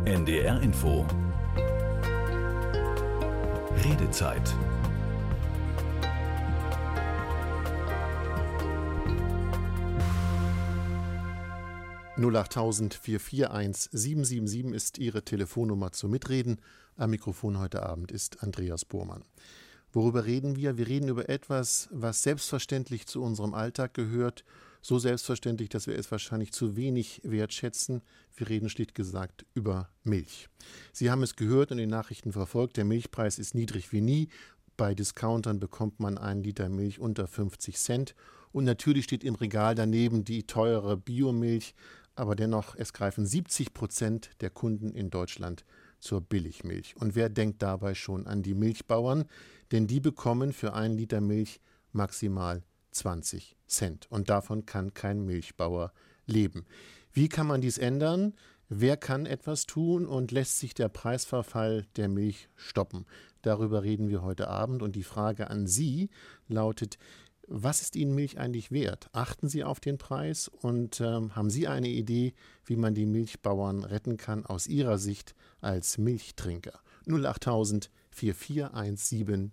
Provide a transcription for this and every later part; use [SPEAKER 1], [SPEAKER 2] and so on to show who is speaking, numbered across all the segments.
[SPEAKER 1] NDR Info. Redezeit.
[SPEAKER 2] (08.000 441 777) ist Ihre Telefonnummer zum Mitreden. Am Mikrofon heute Abend ist Andreas Bohrmann. Worüber reden wir? Wir reden über etwas, was selbstverständlich zu unserem Alltag gehört. So selbstverständlich, dass wir es wahrscheinlich zu wenig wertschätzen. Wir reden schlicht gesagt über Milch. Sie haben es gehört und in den Nachrichten verfolgt. Der Milchpreis ist niedrig wie nie. Bei Discountern bekommt man 1 Liter Milch unter 50 Cent. Und natürlich steht im Regal daneben die teure Biomilch. Aber dennoch, es greifen 70% der Kunden in Deutschland zur Billigmilch. Und wer denkt dabei schon an die Milchbauern? Denn die bekommen für 1 Liter Milch maximal 20 Cent. Und davon kann kein Milchbauer leben. Wie kann man dies ändern? Wer kann etwas tun und lässt sich der Preisverfall der Milch stoppen? Darüber reden wir heute Abend. Und die Frage an Sie lautet: Was ist Ihnen Milch eigentlich wert? Achten Sie auf den Preis und haben Sie eine Idee, wie man die Milchbauern retten kann aus Ihrer Sicht als Milchtrinker? 08.000 441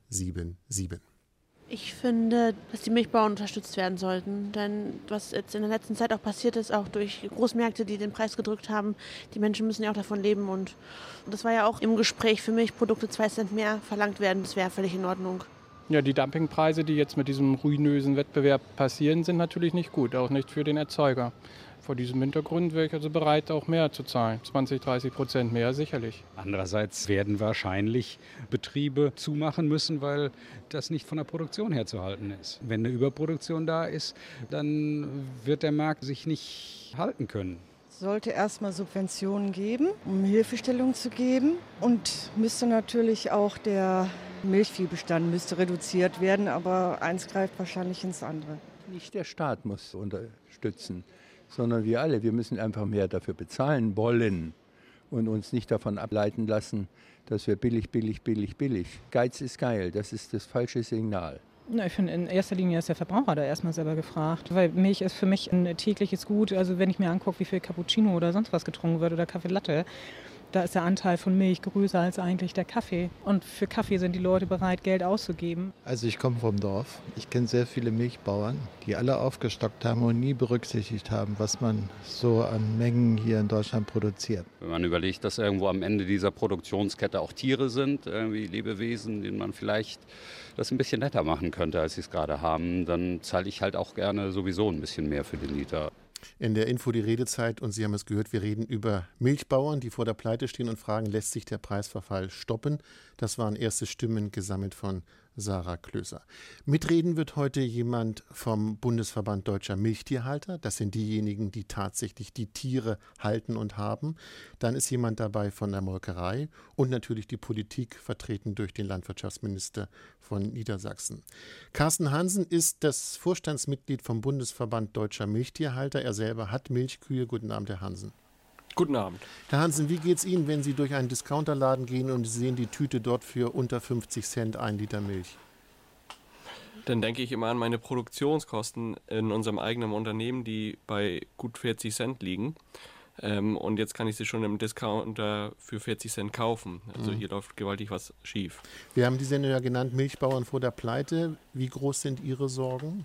[SPEAKER 2] 777.
[SPEAKER 3] Ich finde, dass die Milchbauern unterstützt werden sollten. Denn was jetzt in der letzten Zeit auch passiert ist, auch durch Großmärkte, die den Preis gedrückt haben, die Menschen müssen ja auch davon leben. Und das war ja auch im Gespräch für Milchprodukte 2 Cent mehr verlangt werden. Das wäre völlig in Ordnung.
[SPEAKER 4] Ja, die Dumpingpreise, die jetzt mit diesem ruinösen Wettbewerb passieren, sind natürlich nicht gut, auch nicht für den Erzeuger. Vor diesem Hintergrund wäre ich also bereit, auch mehr zu zahlen. 20-30% mehr sicherlich.
[SPEAKER 5] Andererseits werden wahrscheinlich Betriebe zumachen müssen, weil das nicht von der Produktion her zu halten ist. Wenn eine Überproduktion da ist, dann wird der Markt sich nicht halten können.
[SPEAKER 6] Es sollte erstmal Subventionen geben, um Hilfestellung zu geben. Und müsste natürlich auch der Milchviehbestand reduziert werden, aber eins greift wahrscheinlich ins andere.
[SPEAKER 7] Nicht der Staat muss unterstützen, sondern wir alle. Wir müssen einfach mehr dafür bezahlen wollen und uns nicht davon ableiten lassen, dass wir billig. Geiz ist geil, das ist das falsche Signal.
[SPEAKER 8] Na, ich finde, in erster Linie ist der Verbraucher da erstmal selber gefragt, weil Milch ist für mich ein tägliches Gut. Also wenn ich mir angucke, wie viel Cappuccino oder sonst was getrunken wird oder Kaffee Latte, da ist der Anteil von Milch größer als eigentlich der Kaffee. Und für Kaffee sind die Leute bereit, Geld auszugeben.
[SPEAKER 9] Also ich komme vom Dorf. Ich kenne sehr viele Milchbauern, die alle aufgestockt haben und nie berücksichtigt haben, was man so an Mengen hier in Deutschland produziert.
[SPEAKER 10] Wenn man überlegt, dass irgendwo am Ende dieser Produktionskette auch Tiere sind, irgendwie Lebewesen, denen man vielleicht das ein bisschen netter machen könnte, als sie es gerade haben, dann zahle ich halt auch gerne sowieso ein bisschen mehr für den Liter.
[SPEAKER 2] In der Info die Redezeit und Sie haben es gehört, wir reden über Milchbauern, die vor der Pleite stehen und fragen, lässt sich der Preisverfall stoppen? Das waren erste Stimmen gesammelt von Sarah Klöser. Mitreden wird heute jemand vom Bundesverband Deutscher Milchtierhalter. Das sind diejenigen, die tatsächlich die Tiere halten und haben. Dann ist jemand dabei von der Molkerei und natürlich die Politik, vertreten durch den Landwirtschaftsminister von Niedersachsen. Carsten Hansen ist das Vorstandsmitglied vom Bundesverband Deutscher Milchtierhalter. Er selber hat Milchkühe. Guten Abend, Herr Hansen.
[SPEAKER 11] Guten Abend.
[SPEAKER 2] Herr Hansen, wie geht es Ihnen, wenn Sie durch einen Discounterladen gehen und Sie sehen die Tüte dort für unter 50 Cent 1 Liter Milch?
[SPEAKER 11] Dann denke ich immer an meine Produktionskosten in unserem eigenen Unternehmen, die bei gut 40 Cent liegen. Und jetzt kann ich sie schon im Discounter für 40 Cent kaufen. Also hier läuft gewaltig was schief.
[SPEAKER 2] Wir haben die Sendung ja genannt, Milchbauern vor der Pleite. Wie groß sind Ihre Sorgen?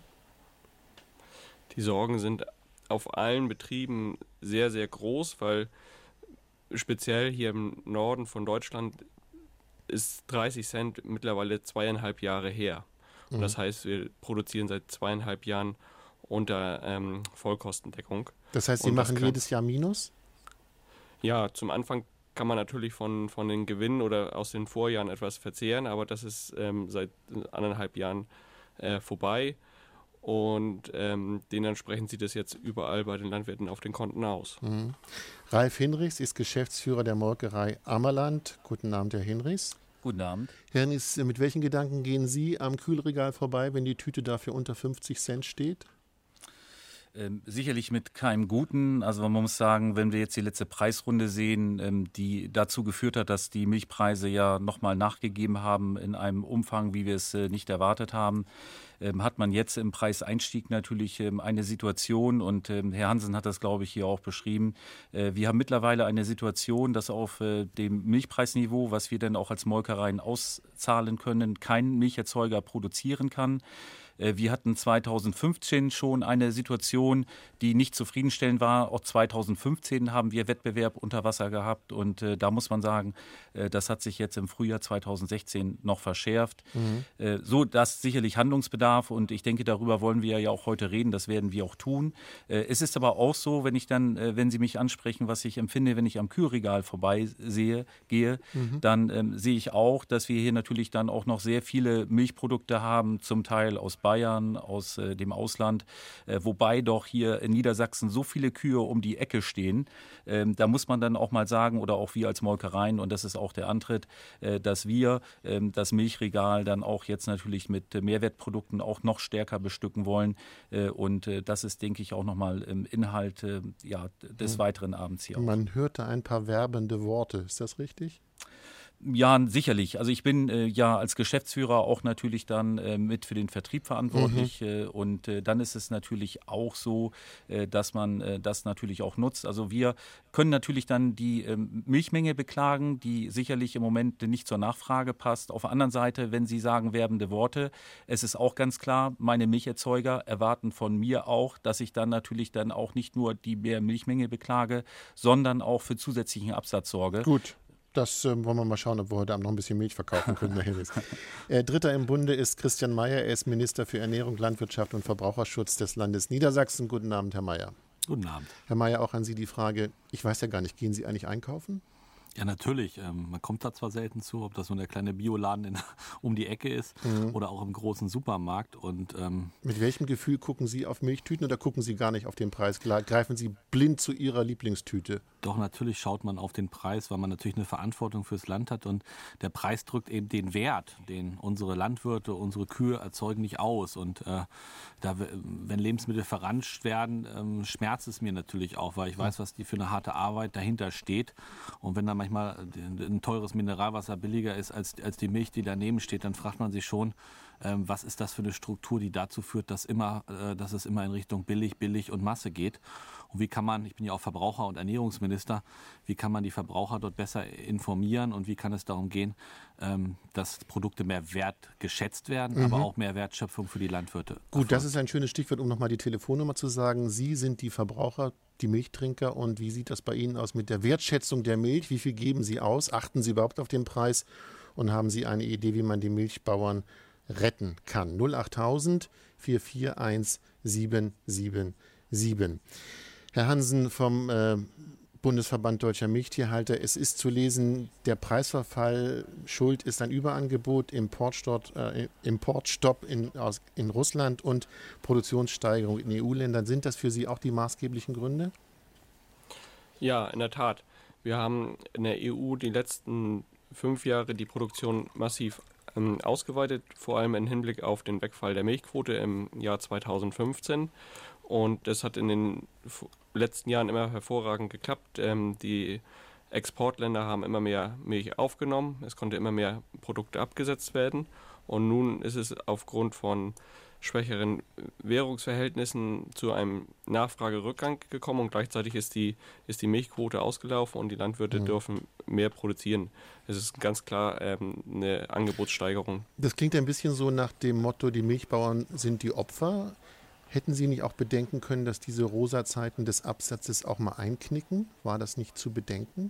[SPEAKER 11] Die Sorgen sind auf allen Betrieben sehr, sehr groß, weil speziell hier im Norden von Deutschland ist 30 Cent mittlerweile 2,5 Jahre her. Und das heißt, wir produzieren seit 2,5 Jahren unter Vollkostendeckung.
[SPEAKER 2] Das heißt, Sie machen jedes Jahr Minus?
[SPEAKER 11] Ja, zum Anfang kann man natürlich von den Gewinnen oder aus den Vorjahren etwas verzehren, aber das ist seit 1,5 Jahren vorbei. Und dementsprechend sieht es jetzt überall bei den Landwirten auf den Konten aus.
[SPEAKER 2] Ralf Hinrichs ist Geschäftsführer der Molkerei Ammerland. Guten Abend, Herr Hinrichs.
[SPEAKER 12] Guten Abend.
[SPEAKER 2] Herr Hinrichs, mit welchen Gedanken gehen Sie am Kühlregal vorbei, wenn die Tüte dafür unter 50 Cent steht?
[SPEAKER 12] Sicherlich mit keinem Guten. Also man muss sagen, wenn wir jetzt die letzte Preisrunde sehen, die dazu geführt hat, dass die Milchpreise ja nochmal nachgegeben haben in einem Umfang, wie wir es nicht erwartet haben, hat man jetzt im Preiseinstieg natürlich eine Situation und Herr Hansen hat das, glaube ich, hier auch beschrieben. Wir haben mittlerweile eine Situation, dass auf dem Milchpreisniveau, was wir dann auch als Molkereien auszahlen können, kein Milcherzeuger produzieren kann. Wir hatten 2015 schon eine Situation, die nicht zufriedenstellend war. Auch 2015 haben wir Wettbewerb unter Wasser gehabt und da muss man sagen, das hat sich jetzt im Frühjahr 2016 noch verschärft. So, das sicherlich Handlungsbedarf und ich denke, darüber wollen wir ja auch heute reden, das werden wir auch tun. Es ist aber auch so, wenn Sie mich ansprechen, was ich empfinde, wenn ich am Kühlregal gehe, dann sehe ich auch, dass wir hier natürlich dann auch noch sehr viele Milchprodukte haben, zum Teil aus Bayern, aus dem Ausland, wobei doch hier in Niedersachsen so viele Kühe um die Ecke stehen. Da muss man dann auch mal sagen, oder auch wir als Molkereien, und das ist auch der Antritt, dass wir das Milchregal dann auch jetzt natürlich mit Mehrwertprodukten auch noch stärker bestücken wollen. Und das ist, denke ich, auch nochmal im Inhalt des weiteren Abends hier.
[SPEAKER 2] Man hörte ein paar werbende Worte, ist das richtig?
[SPEAKER 12] Ja, sicherlich. Also ich bin ja als Geschäftsführer auch natürlich dann mit für den Vertrieb verantwortlich und dann ist es natürlich auch so, dass man das natürlich auch nutzt. Also wir können natürlich dann die Milchmenge beklagen, die sicherlich im Moment nicht zur Nachfrage passt. Auf der anderen Seite, wenn Sie sagen werbende Worte, es ist auch ganz klar, meine Milcherzeuger erwarten von mir auch, dass ich dann natürlich dann auch nicht nur die mehr Milchmenge beklage, sondern auch für zusätzlichen Absatz sorge.
[SPEAKER 2] Gut. Das wollen wir mal schauen, ob wir heute Abend noch ein bisschen Milch verkaufen können. Dritter im Bunde ist Christian Mayer. Er ist Minister für Ernährung, Landwirtschaft und Verbraucherschutz des Landes Niedersachsen. Guten Abend, Herr Mayer.
[SPEAKER 13] Guten Abend.
[SPEAKER 2] Herr Mayer, auch an Sie die Frage, ich weiß ja gar nicht, gehen Sie eigentlich einkaufen?
[SPEAKER 13] Ja, natürlich. Man kommt da zwar selten zu, ob das so der kleine Bioladen um die Ecke ist oder auch im großen Supermarkt. Und
[SPEAKER 2] mit welchem Gefühl gucken Sie auf Milchtüten oder gucken Sie gar nicht auf den Preis? Greifen Sie blind zu Ihrer Lieblingstüte?
[SPEAKER 13] Doch, natürlich schaut man auf den Preis, weil man natürlich eine Verantwortung fürs Land hat. Und der Preis drückt eben den Wert, den unsere Landwirte, unsere Kühe erzeugen, nicht aus. Und wenn Lebensmittel verranscht werden, schmerzt es mir natürlich auch, weil ich weiß, was die für eine harte Arbeit dahinter steht. Und wenn dann manchmal ein teures Mineralwasser billiger ist als die Milch, die daneben steht, dann fragt man sich schon, was ist das für eine Struktur, die dazu führt, dass es immer in Richtung billig und Masse geht. Und wie kann man, ich bin ja auch Verbraucher- und Ernährungsminister, wie kann man die Verbraucher dort besser informieren und wie kann es darum gehen, dass Produkte mehr wertgeschätzt werden, aber auch mehr Wertschöpfung für die Landwirte.
[SPEAKER 2] Gut, das ist ein schönes Stichwort, um nochmal die Telefonnummer zu sagen. Sie sind die Verbraucher, die Milchtrinker und wie sieht das bei Ihnen aus mit der Wertschätzung der Milch? Wie viel geben Sie aus? Achten Sie überhaupt auf den Preis und haben Sie eine Idee, wie man die Milchbauern retten kann? 08000 441 777. Herr Hansen vom Bundesverband Deutscher Milchtierhalter, es ist zu lesen, der Preisverfall schuld ist ein Überangebot, Importstopp in Russland und Produktionssteigerung in EU-Ländern. Sind das für Sie auch die maßgeblichen Gründe?
[SPEAKER 11] Ja, in der Tat. Wir haben in der EU die letzten 5 Jahre die Produktion massiv ausgeweitet, vor allem im Hinblick auf den Wegfall der Milchquote im Jahr 2015. Und das hat in den letzten Jahren immer hervorragend geklappt. Die Exportländer haben immer mehr Milch aufgenommen. Es konnte immer mehr Produkte abgesetzt werden. Und nun ist es aufgrund von schwächeren Währungsverhältnissen zu einem Nachfragerückgang gekommen und gleichzeitig ist die Milchquote ausgelaufen und die Landwirte dürfen mehr produzieren. Es ist ganz klar eine Angebotssteigerung.
[SPEAKER 2] Das klingt ein bisschen so nach dem Motto, die Milchbauern sind die Opfer. Hätten Sie nicht auch bedenken können, dass diese rosa Zeiten des Absatzes auch mal einknicken? War das nicht zu bedenken?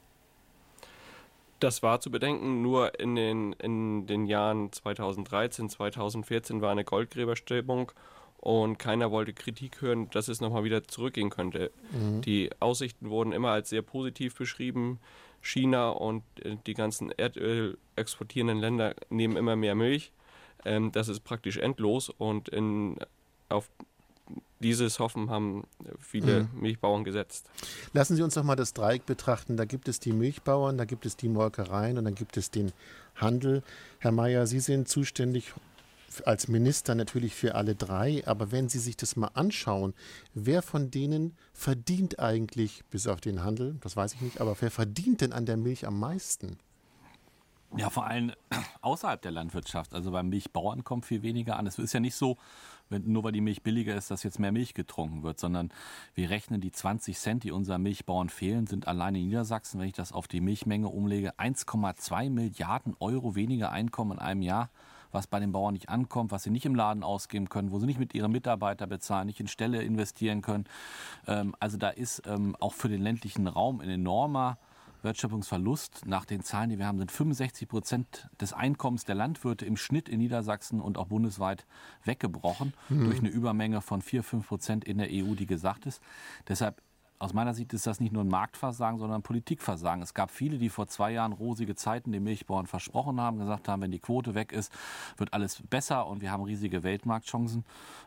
[SPEAKER 11] Das war zu bedenken, nur in den Jahren 2013, 2014 war eine Goldgräberstimmung und keiner wollte Kritik hören, dass es nochmal wieder zurückgehen könnte. Die Aussichten wurden immer als sehr positiv beschrieben. China und die ganzen Erdöl exportierenden Länder nehmen immer mehr Milch. Das ist praktisch endlos und auf dieses Hoffen haben viele Milchbauern gesetzt.
[SPEAKER 2] Lassen Sie uns doch mal das Dreieck betrachten. Da gibt es die Milchbauern, da gibt es die Molkereien und dann gibt es den Handel. Herr Mayer, Sie sind zuständig als Minister natürlich für alle drei, aber wenn Sie sich das mal anschauen, wer von denen verdient eigentlich, bis auf den Handel, das weiß ich nicht, aber wer verdient denn an der Milch am meisten?
[SPEAKER 13] Ja, vor allem außerhalb der Landwirtschaft. Also beim Milchbauern kommt viel weniger an. Es ist ja nicht so, nur weil die Milch billiger ist, dass jetzt mehr Milch getrunken wird, sondern wir rechnen die 20 Cent, die unseren Milchbauern fehlen, sind allein in Niedersachsen, wenn ich das auf die Milchmenge umlege, 1,2 Milliarden Euro weniger Einkommen in einem Jahr, was bei den Bauern nicht ankommt, was sie nicht im Laden ausgeben können, wo sie nicht mit ihren Mitarbeitern bezahlen, nicht in Ställe investieren können. Also da ist auch für den ländlichen Raum ein enormer Wertschöpfungsverlust. Nach den Zahlen, die wir haben, sind 65% des Einkommens der Landwirte im Schnitt in Niedersachsen und auch bundesweit weggebrochen durch eine Übermenge von 4-5% in der EU, die gesagt ist. Deshalb aus meiner Sicht ist das nicht nur ein Marktversagen, sondern ein Politikversagen. Es gab viele, die vor 2 Jahren rosige Zeiten den Milchbauern versprochen haben, gesagt haben, wenn die Quote weg ist, wird alles besser und wir haben riesige Weltmarktchancen.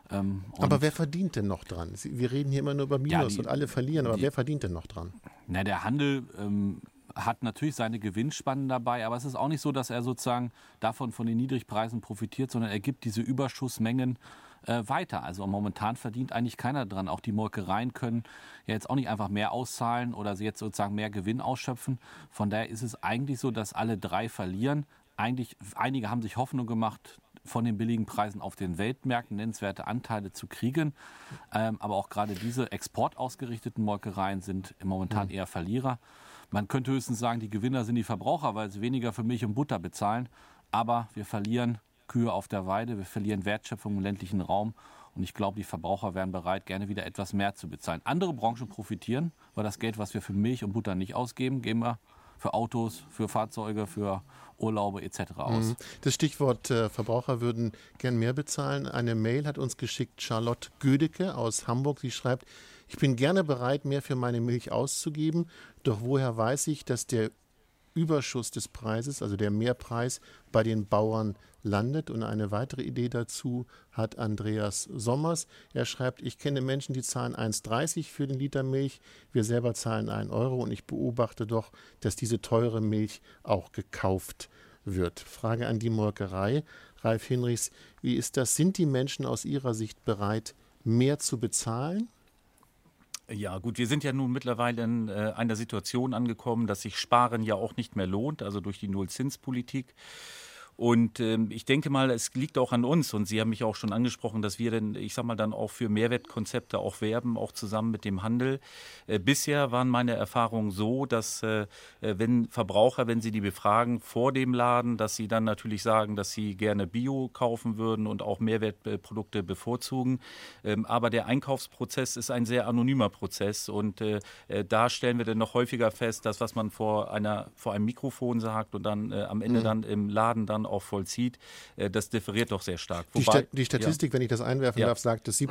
[SPEAKER 2] Aber wer verdient denn noch dran? Wir reden hier immer nur über Minus und alle verlieren, aber wer verdient denn noch dran?
[SPEAKER 13] Na, der Handel hat natürlich seine Gewinnspannen dabei, aber es ist auch nicht so, dass er sozusagen davon von den Niedrigpreisen profitiert, sondern er gibt diese Überschussmengen weiter. Also momentan verdient eigentlich keiner dran. Auch die Molkereien können ja jetzt auch nicht einfach mehr auszahlen oder sie jetzt sozusagen mehr Gewinn ausschöpfen. Von daher ist es eigentlich so, dass alle drei verlieren. Einige haben sich Hoffnung gemacht, von den billigen Preisen auf den Weltmärkten nennenswerte Anteile zu kriegen. Aber auch gerade diese exportausgerichteten Molkereien sind momentan eher Verlierer. Man könnte höchstens sagen, die Gewinner sind die Verbraucher, weil sie weniger für Milch und Butter bezahlen. Aber wir verlieren Kühe auf der Weide, wir verlieren Wertschöpfung im ländlichen Raum. Und ich glaube, die Verbraucher wären bereit, gerne wieder etwas mehr zu bezahlen. Andere Branchen profitieren, weil das Geld, was wir für Milch und Butter nicht ausgeben, geben wir für Autos, für Fahrzeuge, für Urlaube etc. aus.
[SPEAKER 2] Das Stichwort Verbraucher würden gern mehr bezahlen. Eine Mail hat uns geschickt Charlotte Gödecke aus Hamburg. Sie schreibt, ich bin gerne bereit, mehr für meine Milch auszugeben, doch woher weiß ich, dass der Überschuss des Preises, also der Mehrpreis, bei den Bauern landet? Und eine weitere Idee dazu hat Andreas Sommers. Er schreibt, ich kenne Menschen, die zahlen 1,30 für den Liter Milch, wir selber zahlen 1 Euro und ich beobachte doch, dass diese teure Milch auch gekauft wird. Frage an die Molkerei. Ralf Hinrichs, wie ist das? Sind die Menschen aus Ihrer Sicht bereit, mehr zu bezahlen?
[SPEAKER 12] Ja gut, wir sind ja nun mittlerweile in einer Situation angekommen, dass sich Sparen ja auch nicht mehr lohnt, also durch die Nullzinspolitik. Und ich denke mal, es liegt auch an uns und Sie haben mich auch schon angesprochen, dass wir dann, ich sag mal, dann auch für Mehrwertkonzepte auch werben, auch zusammen mit dem Handel. Bisher waren meine Erfahrungen so, dass wenn Verbraucher, wenn sie die befragen vor dem Laden, dass sie dann natürlich sagen, dass sie gerne Bio kaufen würden und auch Mehrwertprodukte bevorzugen. Aber der Einkaufsprozess ist ein sehr anonymer Prozess und da stellen wir dann noch häufiger fest, dass was man vor einem Mikrofon sagt und dann am Ende dann im Laden dann auch vollzieht, das differiert doch sehr stark.
[SPEAKER 2] Wobei, die Statistik, wenn ich das einwerfen darf, sagt, dass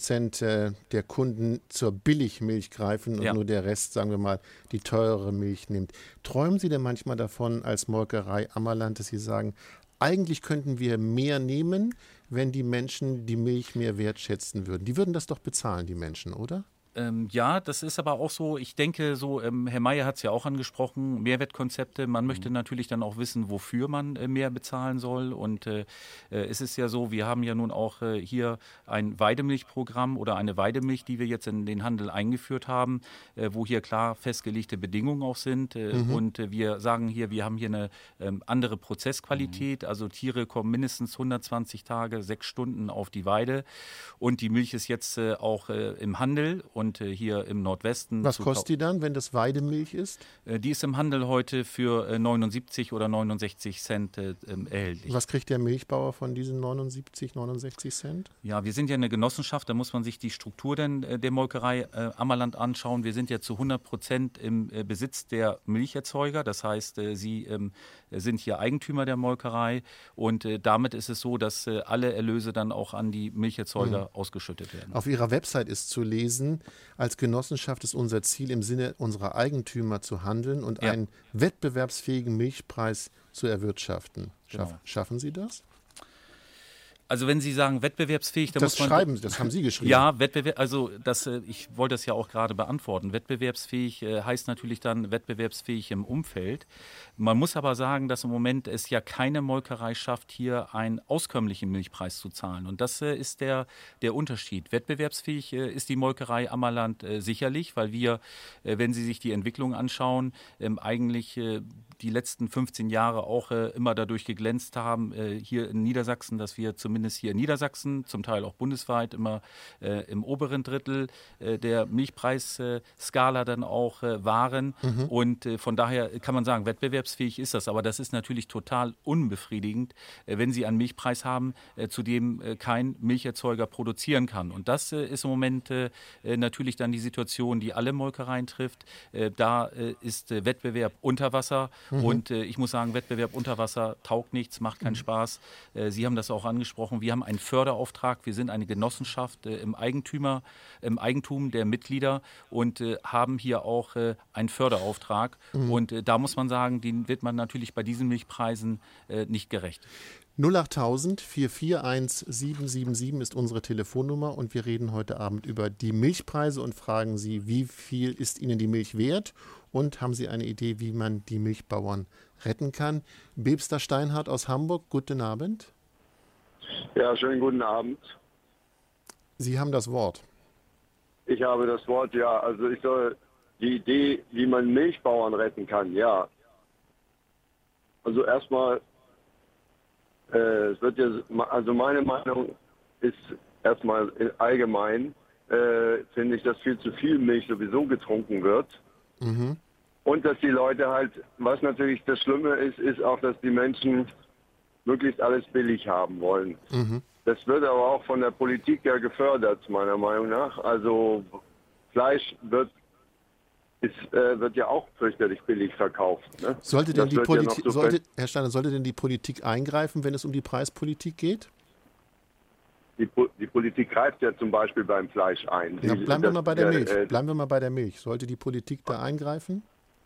[SPEAKER 2] 70% der Kunden zur Billigmilch greifen und nur der Rest, sagen wir mal, die teurere Milch nimmt. Träumen Sie denn manchmal davon als Molkerei Ammerland, dass Sie sagen, eigentlich könnten wir mehr nehmen, wenn die Menschen die Milch mehr wertschätzen würden? Die würden das doch bezahlen, die Menschen, oder?
[SPEAKER 12] Ja, das ist aber auch so, ich denke so, Herr Mayer hat es ja auch angesprochen, Mehrwertkonzepte, man möchte natürlich dann auch wissen, wofür man mehr bezahlen soll und es ist ja so, wir haben ja nun auch hier ein Weidemilchprogramm oder eine Weidemilch, die wir jetzt in den Handel eingeführt haben, wo hier klar festgelegte Bedingungen auch sind und wir sagen hier, wir haben hier eine andere Prozessqualität, also Tiere kommen mindestens 120 Tage, 6 Stunden auf die Weide und die Milch ist jetzt auch im Handel und hier im Nordwesten.
[SPEAKER 2] Was kostet die dann, wenn das Weidemilch ist?
[SPEAKER 12] Die ist im Handel heute für 79 oder 69 Cent erhältlich.
[SPEAKER 2] Was kriegt der Milchbauer von diesen 79, 69 Cent?
[SPEAKER 12] Ja, wir sind ja eine Genossenschaft, da muss man sich die Struktur der Molkerei Ammerland anschauen. Wir sind ja zu 100% im Besitz der Milcherzeuger, das heißt, sie sind hier Eigentümer der Molkerei und damit ist es so, dass alle Erlöse dann auch an die Milcherzeuger ausgeschüttet werden.
[SPEAKER 2] Auf Ihrer Website ist zu lesen, als Genossenschaft ist unser Ziel, im Sinne unserer Eigentümer zu handeln und einen wettbewerbsfähigen Milchpreis zu erwirtschaften. Schaffen Sie das?
[SPEAKER 12] Also wenn Sie sagen wettbewerbsfähig, dann
[SPEAKER 2] das
[SPEAKER 12] muss man...
[SPEAKER 2] das haben Sie geschrieben.
[SPEAKER 12] Ja, ich wollte das ja auch gerade beantworten. Wettbewerbsfähig heißt natürlich dann wettbewerbsfähig im Umfeld. Man muss aber sagen, dass im Moment es ja keine Molkerei schafft, hier einen auskömmlichen Milchpreis zu zahlen. Und das ist der Unterschied. Wettbewerbsfähig ist die Molkerei Ammerland sicherlich, weil wir, wenn Sie sich die Entwicklung anschauen, eigentlich die letzten 15 Jahre auch immer dadurch geglänzt haben, hier in Niedersachsen, dass wir zumindest hier in Niedersachsen, zum Teil auch bundesweit, immer im oberen Drittel der Milchpreisskala dann auch waren. Und von daher kann man sagen, wettbewerbsfähig ist das. Aber das ist natürlich total unbefriedigend, wenn Sie einen Milchpreis haben, zu dem kein Milcherzeuger produzieren kann. Und das ist im Moment natürlich dann die Situation, die alle Molkereien trifft. Da ist Wettbewerb unter Wasser. Und ich muss sagen, Wettbewerb unter Wasser taugt nichts, macht keinen Spaß. Sie haben das auch angesprochen. Wir haben einen Förderauftrag. Wir sind eine Genossenschaft im Eigentum der Mitglieder und haben hier auch einen Förderauftrag. Und da muss man sagen, den wird man natürlich bei diesen Milchpreisen nicht gerecht.
[SPEAKER 2] 08000 441 777 ist unsere Telefonnummer und wir reden heute Abend über die Milchpreise und fragen Sie, wie viel ist Ihnen die Milch wert und haben Sie eine Idee, wie man die Milchbauern retten kann? Bebster Steinhardt aus Hamburg, guten Abend.
[SPEAKER 14] Ja, schönen guten Abend.
[SPEAKER 2] Sie haben das Wort.
[SPEAKER 14] Ich habe das Wort, ja. Also die Idee, wie man Milchbauern retten kann, ja. Also erstmal, es wird ja, also meine Meinung ist erstmal allgemein, finde ich, dass viel zu viel Milch sowieso getrunken wird. Und dass die Leute halt, was natürlich das Schlimme ist auch, dass die Menschen möglichst alles billig haben wollen. Das wird aber auch von der Politik ja gefördert, meiner Meinung nach. Also Fleisch wird ja auch fürchterlich billig verkauft. Ne?
[SPEAKER 2] Sollte denn Herr Steiner, sollte denn die Politik eingreifen, wenn es um die Preispolitik geht?
[SPEAKER 14] Die Politik greift ja zum Beispiel beim Fleisch ein.
[SPEAKER 2] Ja, bleiben wir mal bei der Milch. Sollte die Politik da eingreifen?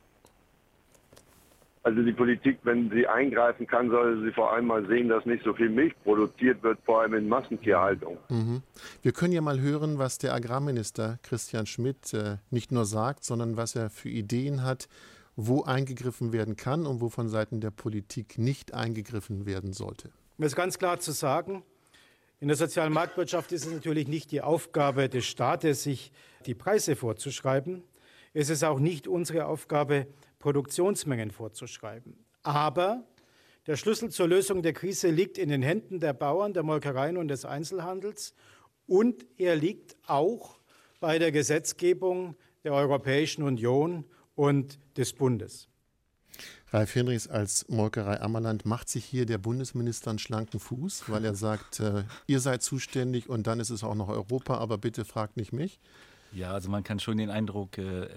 [SPEAKER 14] Also die Politik, wenn sie eingreifen kann, sollte sie vor allem mal sehen, dass nicht so viel Milch produziert wird, vor allem in Massentierhaltung.
[SPEAKER 2] Wir können ja mal hören, was der Agrarminister Christian Schmidt nicht nur sagt, sondern was er für Ideen hat, wo eingegriffen werden kann und wo von Seiten der Politik nicht eingegriffen werden sollte.
[SPEAKER 15] Um es ganz klar zu sagen, in der sozialen Marktwirtschaft ist es natürlich nicht die Aufgabe des Staates, sich die Preise vorzuschreiben. Es ist auch nicht unsere Aufgabe, Produktionsmengen vorzuschreiben. Aber der Schlüssel zur Lösung der Krise liegt in den Händen der Bauern, der Molkereien und des Einzelhandels. Und er liegt auch bei der Gesetzgebung der Europäischen Union und des Bundes.
[SPEAKER 2] Ralf Hinrichs, als Molkerei Ammerland macht sich hier der Bundesminister einen schlanken Fuß, weil er sagt, ihr seid zuständig und dann ist es auch noch Europa, aber bitte fragt nicht mich.
[SPEAKER 12] Ja, also man kann schon den Eindruck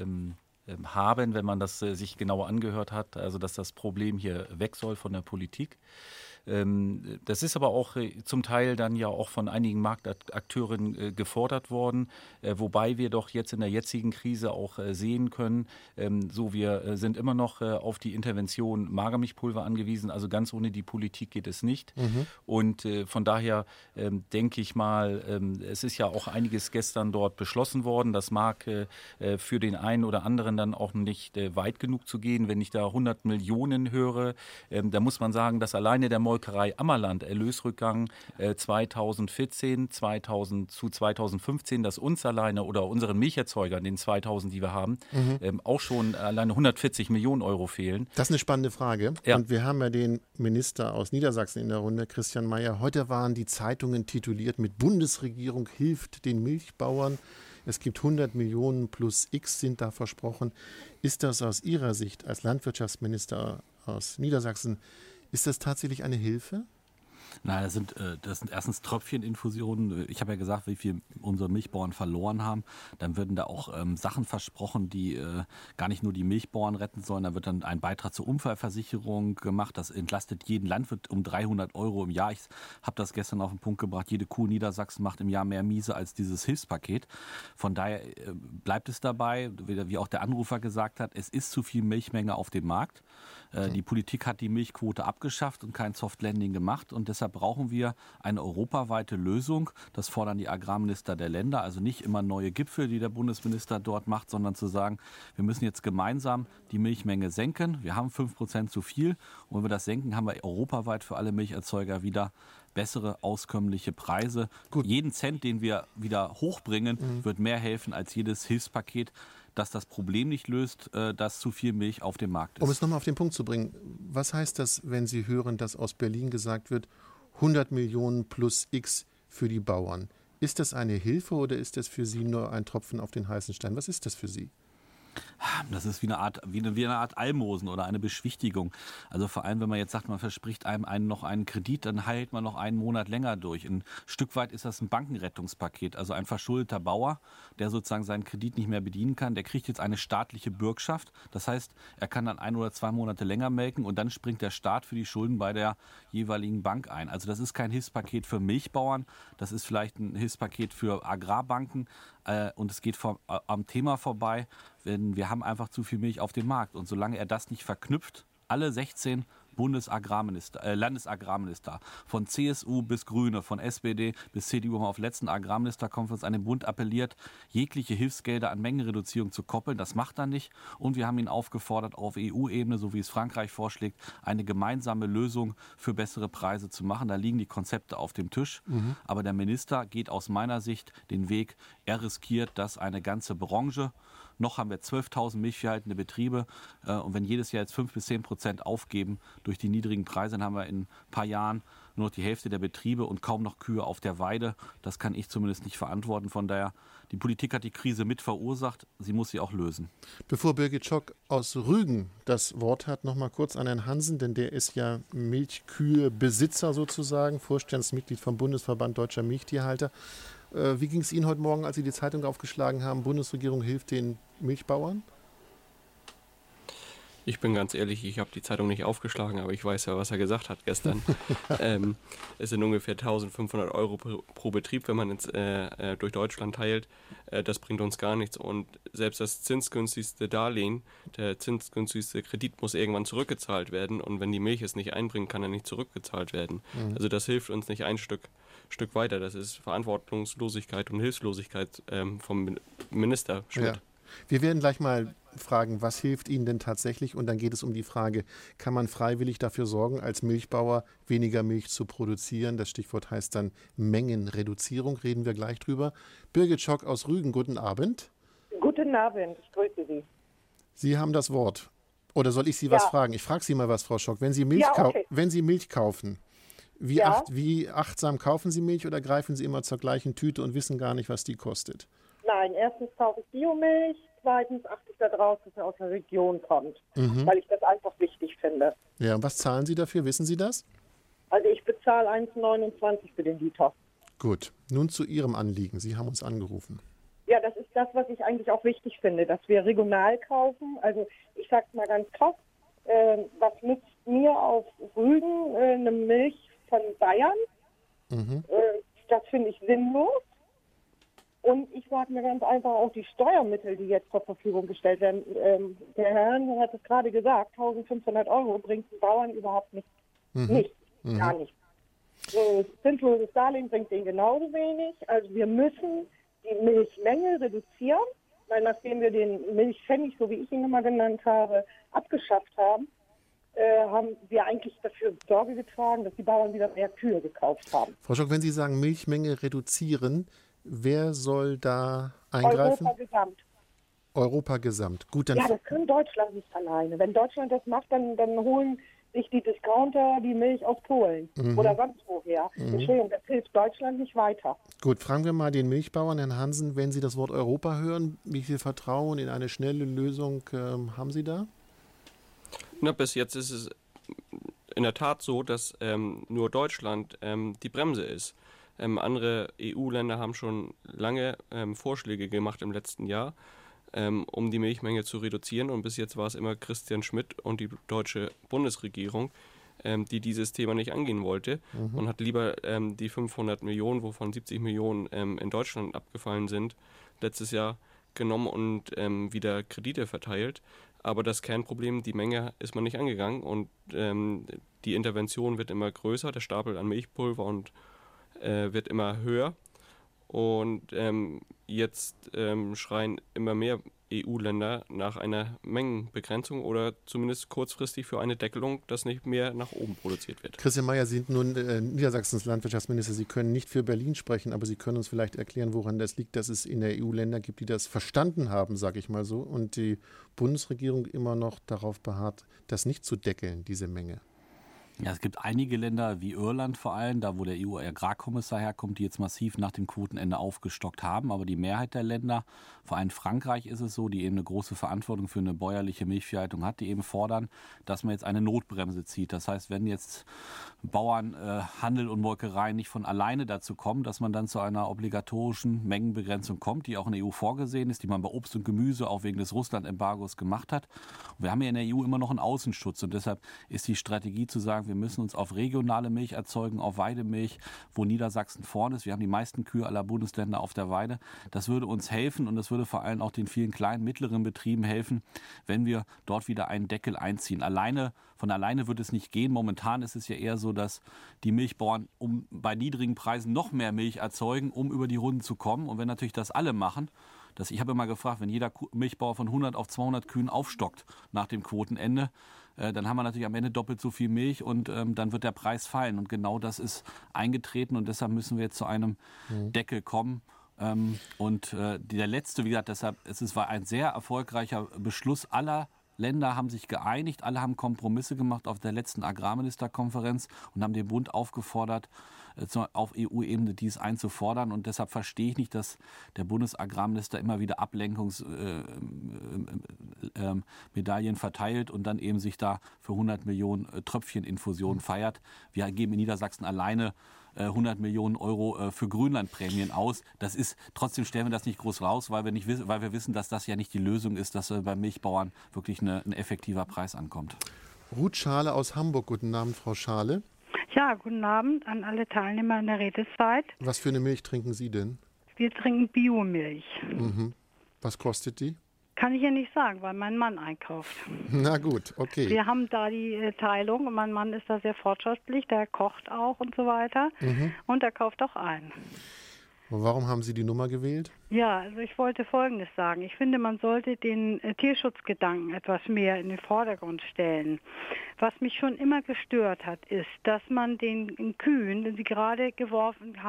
[SPEAKER 12] haben, wenn man das sich genauer angehört hat, also dass das Problem hier weg soll von der Politik. Das ist aber auch zum Teil dann ja auch von einigen Marktakteuren gefordert worden, wobei wir doch jetzt in der jetzigen Krise auch sehen können, wir sind immer noch auf die Intervention Magermilchpulver angewiesen, also ganz ohne die Politik geht es nicht. Und von daher denke ich mal, es ist ja auch einiges gestern dort beschlossen worden, das mag für den einen oder anderen dann auch nicht weit genug zu gehen, wenn ich da 100 Millionen höre, da muss man sagen, dass alleine der Molkerei Ammerland Erlösrückgang 2014 zu 2015, dass uns alleine oder unseren Milcherzeugern, den 2000, die wir haben, auch schon alleine 140 Millionen Euro fehlen.
[SPEAKER 2] Das ist eine spannende Frage. Ja. Und wir haben ja den Minister aus Niedersachsen in der Runde, Christian Mayer. Heute waren die Zeitungen tituliert mit Bundesregierung hilft den Milchbauern. Es gibt 100 Millionen plus X sind da versprochen. Ist das aus Ihrer Sicht als Landwirtschaftsminister aus Niedersachsen, ist das tatsächlich eine Hilfe?
[SPEAKER 13] Nein, das sind erstens Tröpfcheninfusionen. Ich habe ja gesagt, wie viel unsere Milchbauern verloren haben. Dann würden da auch Sachen versprochen, die gar nicht nur die Milchbauern retten sollen. Da wird dann ein Beitrag zur Unfallversicherung gemacht. Das entlastet jeden Landwirt um 300 Euro im Jahr. Ich habe das gestern auf den Punkt gebracht. Jede Kuh in Niedersachsen macht im Jahr mehr Miese als dieses Hilfspaket. Von daher bleibt es dabei, wie auch der Anrufer gesagt hat, es ist zu viel Milchmenge auf dem Markt. Die Politik hat die Milchquote abgeschafft und kein Soft Landing gemacht und deshalb deshalb brauchen wir eine europaweite Lösung. Das fordern die Agrarminister der Länder. Also nicht immer neue Gipfel, die der Bundesminister dort macht, sondern zu sagen, wir müssen jetzt gemeinsam die Milchmenge senken. Wir haben 5% zu viel. Und wenn wir das senken, haben wir europaweit für alle Milcherzeuger wieder bessere, auskömmliche Preise. Gut. Jeden Cent, den wir wieder hochbringen, wird mehr helfen als jedes Hilfspaket, das das Problem nicht löst, dass zu viel Milch auf dem Markt ist.
[SPEAKER 2] Um es nochmal auf den Punkt zu bringen, was heißt das, wenn Sie hören, dass aus Berlin gesagt wird, 100 Millionen plus X für die Bauern? Ist das eine Hilfe oder ist das für Sie nur ein Tropfen auf den heißen Stein? Was ist das für Sie?
[SPEAKER 13] Das ist wie eine Art Almosen oder eine Beschwichtigung. Also vor allem, wenn man jetzt sagt, man verspricht einem noch einen Kredit, dann hält man noch einen Monat länger durch. Ein Stück weit ist das ein Bankenrettungspaket. Also ein verschuldeter Bauer, der sozusagen seinen Kredit nicht mehr bedienen kann, der kriegt jetzt eine staatliche Bürgschaft. Das heißt, er kann dann 1 oder 2 Monate länger melken und dann springt der Staat für die Schulden bei der jeweiligen Bank ein. Also das ist kein Hilfspaket für Milchbauern, das ist vielleicht ein Hilfspaket für Agrarbanken. Und es geht am Thema vorbei, denn wir haben einfach zu viel Milch auf dem Markt. Und solange er das nicht verknüpft, alle 16 Landesagrarminister, von CSU bis Grüne, von SPD bis CDU, haben auf der letzten Agrarministerkonferenz an den Bund appelliert, jegliche Hilfsgelder an Mengenreduzierung zu koppeln. Das macht er nicht. Und wir haben ihn aufgefordert, auf EU-Ebene, so wie es Frankreich vorschlägt, eine gemeinsame Lösung für bessere Preise zu machen. Da liegen die Konzepte auf dem Tisch. Aber der Minister geht aus meiner Sicht den Weg, er riskiert, dass eine ganze Branche, noch haben wir 12.000 milchviehhaltende Betriebe, und wenn jedes Jahr jetzt 5-10% aufgeben durch die niedrigen Preise, dann haben wir in ein paar Jahren nur noch die Hälfte der Betriebe und kaum noch Kühe auf der Weide. Das kann ich zumindest nicht verantworten. Von daher, die Politik hat die Krise mit verursacht, sie muss sie auch lösen.
[SPEAKER 2] Bevor Birgit Schock aus Rügen das Wort hat, noch mal kurz an Herrn Hansen, denn der ist ja Milchkühe-Besitzer sozusagen, Vorstandsmitglied vom Bundesverband Deutscher Milchtierhalter. Wie ging es Ihnen heute Morgen, als Sie die Zeitung aufgeschlagen haben, Bundesregierung hilft den Milchbauern?
[SPEAKER 11] Ich bin ganz ehrlich, ich habe die Zeitung nicht aufgeschlagen, aber ich weiß ja, was er gesagt hat gestern. Es sind ungefähr 1.500 Euro pro Betrieb, wenn man jetzt durch Deutschland teilt. Das bringt uns gar nichts. Und selbst das zinsgünstigste Darlehen, der zinsgünstigste Kredit muss irgendwann zurückgezahlt werden. Und wenn die Milch es nicht einbringt, kann er nicht zurückgezahlt werden. Also das hilft uns nicht ein Stück weiter. Das ist Verantwortungslosigkeit und Hilflosigkeit vom Minister Schmidt.
[SPEAKER 2] Ja. Wir werden gleich mal fragen, was hilft Ihnen denn tatsächlich? Und dann geht es um die Frage, kann man freiwillig dafür sorgen, als Milchbauer weniger Milch zu produzieren? Das Stichwort heißt dann Mengenreduzierung, reden wir gleich drüber. Birgit Schock aus Rügen, guten Abend.
[SPEAKER 16] Guten Abend, ich grüße Sie.
[SPEAKER 2] Sie haben das Wort. Oder soll ich Sie was fragen? Ich frage Sie mal was, Frau Schock. Wenn Sie Milch, wenn Sie Milch kaufen, wie achtsam kaufen Sie Milch oder greifen Sie immer zur gleichen Tüte und wissen gar nicht, was die kostet?
[SPEAKER 16] Nein, erstens kaufe ich Biomilch, zweitens achte ich darauf, dass er aus der Region kommt, weil ich das einfach wichtig finde.
[SPEAKER 2] Ja, und was zahlen Sie dafür? Wissen Sie das?
[SPEAKER 16] Also ich bezahle 1,29 für den Liter.
[SPEAKER 2] Gut, nun zu Ihrem Anliegen. Sie haben uns angerufen.
[SPEAKER 16] Ja, das ist das, was ich eigentlich auch wichtig finde, dass wir regional kaufen. Also ich sage es mal ganz krass, was nützt mir auf Rügen eine Milch von Bayern? Das finde ich sinnlos. Und ich sage mir ganz einfach auch die Steuermittel, die jetzt zur Verfügung gestellt werden. Der Herr Hansen hat es gerade gesagt, 1.500 Euro bringt den Bauern überhaupt nicht. Gar nicht. Zinsloses Darlehen bringt denen genauso wenig. Also wir müssen die Milchmenge reduzieren, weil nachdem wir den Milchpfennig, so wie ich ihn immer genannt habe, abgeschafft haben, haben wir eigentlich dafür Sorge getragen, dass die Bauern wieder mehr Kühe gekauft haben.
[SPEAKER 2] Frau Schock, wenn Sie sagen Milchmenge reduzieren, wer soll da eingreifen?
[SPEAKER 16] Europa gesamt.
[SPEAKER 2] Europa gesamt. Gut, dann
[SPEAKER 16] das kann Deutschland nicht alleine. Wenn Deutschland das macht, dann holen sich die Discounter die Milch aus Polen oder sonst woher. Entschuldigung, das hilft Deutschland nicht weiter.
[SPEAKER 2] Gut, fragen wir mal den Milchbauern, Herrn Hansen, wenn Sie das Wort Europa hören, wie viel Vertrauen in eine schnelle Lösung haben Sie da?
[SPEAKER 11] Na, bis jetzt ist es in der Tat so, dass nur Deutschland die Bremse ist. Andere EU-Länder haben schon lange Vorschläge gemacht im letzten Jahr, um die Milchmenge zu reduzieren. Und bis jetzt war es immer Christian Schmidt und die deutsche Bundesregierung, die dieses Thema nicht angehen wollte und hat lieber die 500 Millionen, wovon 70 Millionen in Deutschland abgefallen sind, letztes Jahr genommen und wieder Kredite verteilt. Aber das Kernproblem, die Menge, ist man nicht angegangen und die Intervention wird immer größer, der Stapel an Milchpulver und wird immer höher. Und jetzt schreien immer mehr EU-Länder nach einer Mengenbegrenzung oder zumindest kurzfristig für eine Deckelung, dass nicht mehr nach oben produziert wird.
[SPEAKER 2] Christian Mayer, Sie sind nun Niedersachsens Landwirtschaftsminister. Sie können nicht für Berlin sprechen, aber Sie können uns vielleicht erklären, woran das liegt, dass es in der EU Länder gibt, die das verstanden haben, sage ich mal so, und die Bundesregierung immer noch darauf beharrt, das nicht zu deckeln, diese Menge.
[SPEAKER 13] Ja, es gibt einige Länder, wie Irland vor allem, da wo der EU-Agrarkommissar herkommt, die jetzt massiv nach dem Quotenende aufgestockt haben. Aber die Mehrheit der Länder, vor allem Frankreich ist es so, die eben eine große Verantwortung für eine bäuerliche Milchviehhaltung hat, die eben fordern, dass man jetzt eine Notbremse zieht. Das heißt, wenn jetzt Bauern, Handel und Molkereien nicht von alleine dazu kommen, dass man dann zu einer obligatorischen Mengenbegrenzung kommt, die auch in der EU vorgesehen ist, die man bei Obst und Gemüse auch wegen des Russland-Embargos gemacht hat. Und wir haben ja in der EU immer noch einen Außenschutz und deshalb ist die Strategie zu sagen, wir müssen uns auf regionale Milch erzeugen, auf Weidemilch, wo Niedersachsen vorne ist. Wir haben die meisten Kühe aller Bundesländer auf der Weide. Das würde uns helfen und das würde vor allem auch den vielen kleinen, mittleren Betrieben helfen, wenn wir dort wieder einen Deckel einziehen. Von alleine wird es nicht gehen. Momentan ist es ja eher so, dass die Milchbauern bei niedrigen Preisen noch mehr Milch erzeugen, um über die Runden zu kommen. Und wenn natürlich das alle machen, ich habe immer gefragt, wenn jeder Milchbauer von 100 auf 200 Kühen aufstockt nach dem Quotenende, dann haben wir natürlich am Ende doppelt so viel Milch und dann wird der Preis fallen. Und genau das ist eingetreten und deshalb müssen wir jetzt zu einem Deckel kommen. Und der letzte, wie gesagt, es war ein sehr erfolgreicher Beschluss aller Länder haben sich geeinigt, alle haben Kompromisse gemacht auf der letzten Agrarministerkonferenz und haben den Bund aufgefordert, auf EU-Ebene dies einzufordern. Und deshalb verstehe ich nicht, dass der Bundesagrarminister immer wieder Ablenkungsmedaillen verteilt und dann eben sich da für 100 Millionen Tröpfcheninfusionen feiert. Wir geben in Niedersachsen alleine 100 Millionen Euro für Grünlandprämien aus. Trotzdem stellen wir das nicht groß raus, weil wir wissen, dass das ja nicht die Lösung ist, dass beim Milchbauern wirklich ein effektiver Preis ankommt.
[SPEAKER 2] Ruth Schale aus Hamburg. Guten Abend, Frau Schale.
[SPEAKER 17] Ja, guten Abend an alle Teilnehmer in der Redezeit.
[SPEAKER 2] Was für eine Milch trinken Sie denn?
[SPEAKER 17] Wir trinken Biomilch.
[SPEAKER 2] Mhm. Was kostet die?
[SPEAKER 17] Kann ich ja nicht sagen, weil mein Mann einkauft.
[SPEAKER 2] Na gut, okay.
[SPEAKER 17] Wir haben da die Teilung und mein Mann ist da sehr fortschrittlich, der kocht auch und so weiter und er kauft auch ein.
[SPEAKER 2] Und warum haben Sie die Nummer gewählt?
[SPEAKER 17] Ja, also ich wollte Folgendes sagen. Ich finde, man sollte den Tierschutzgedanken etwas mehr in den Vordergrund stellen. Was mich schon immer gestört hat, ist, dass man den Kühen, wenn sie gerade geboren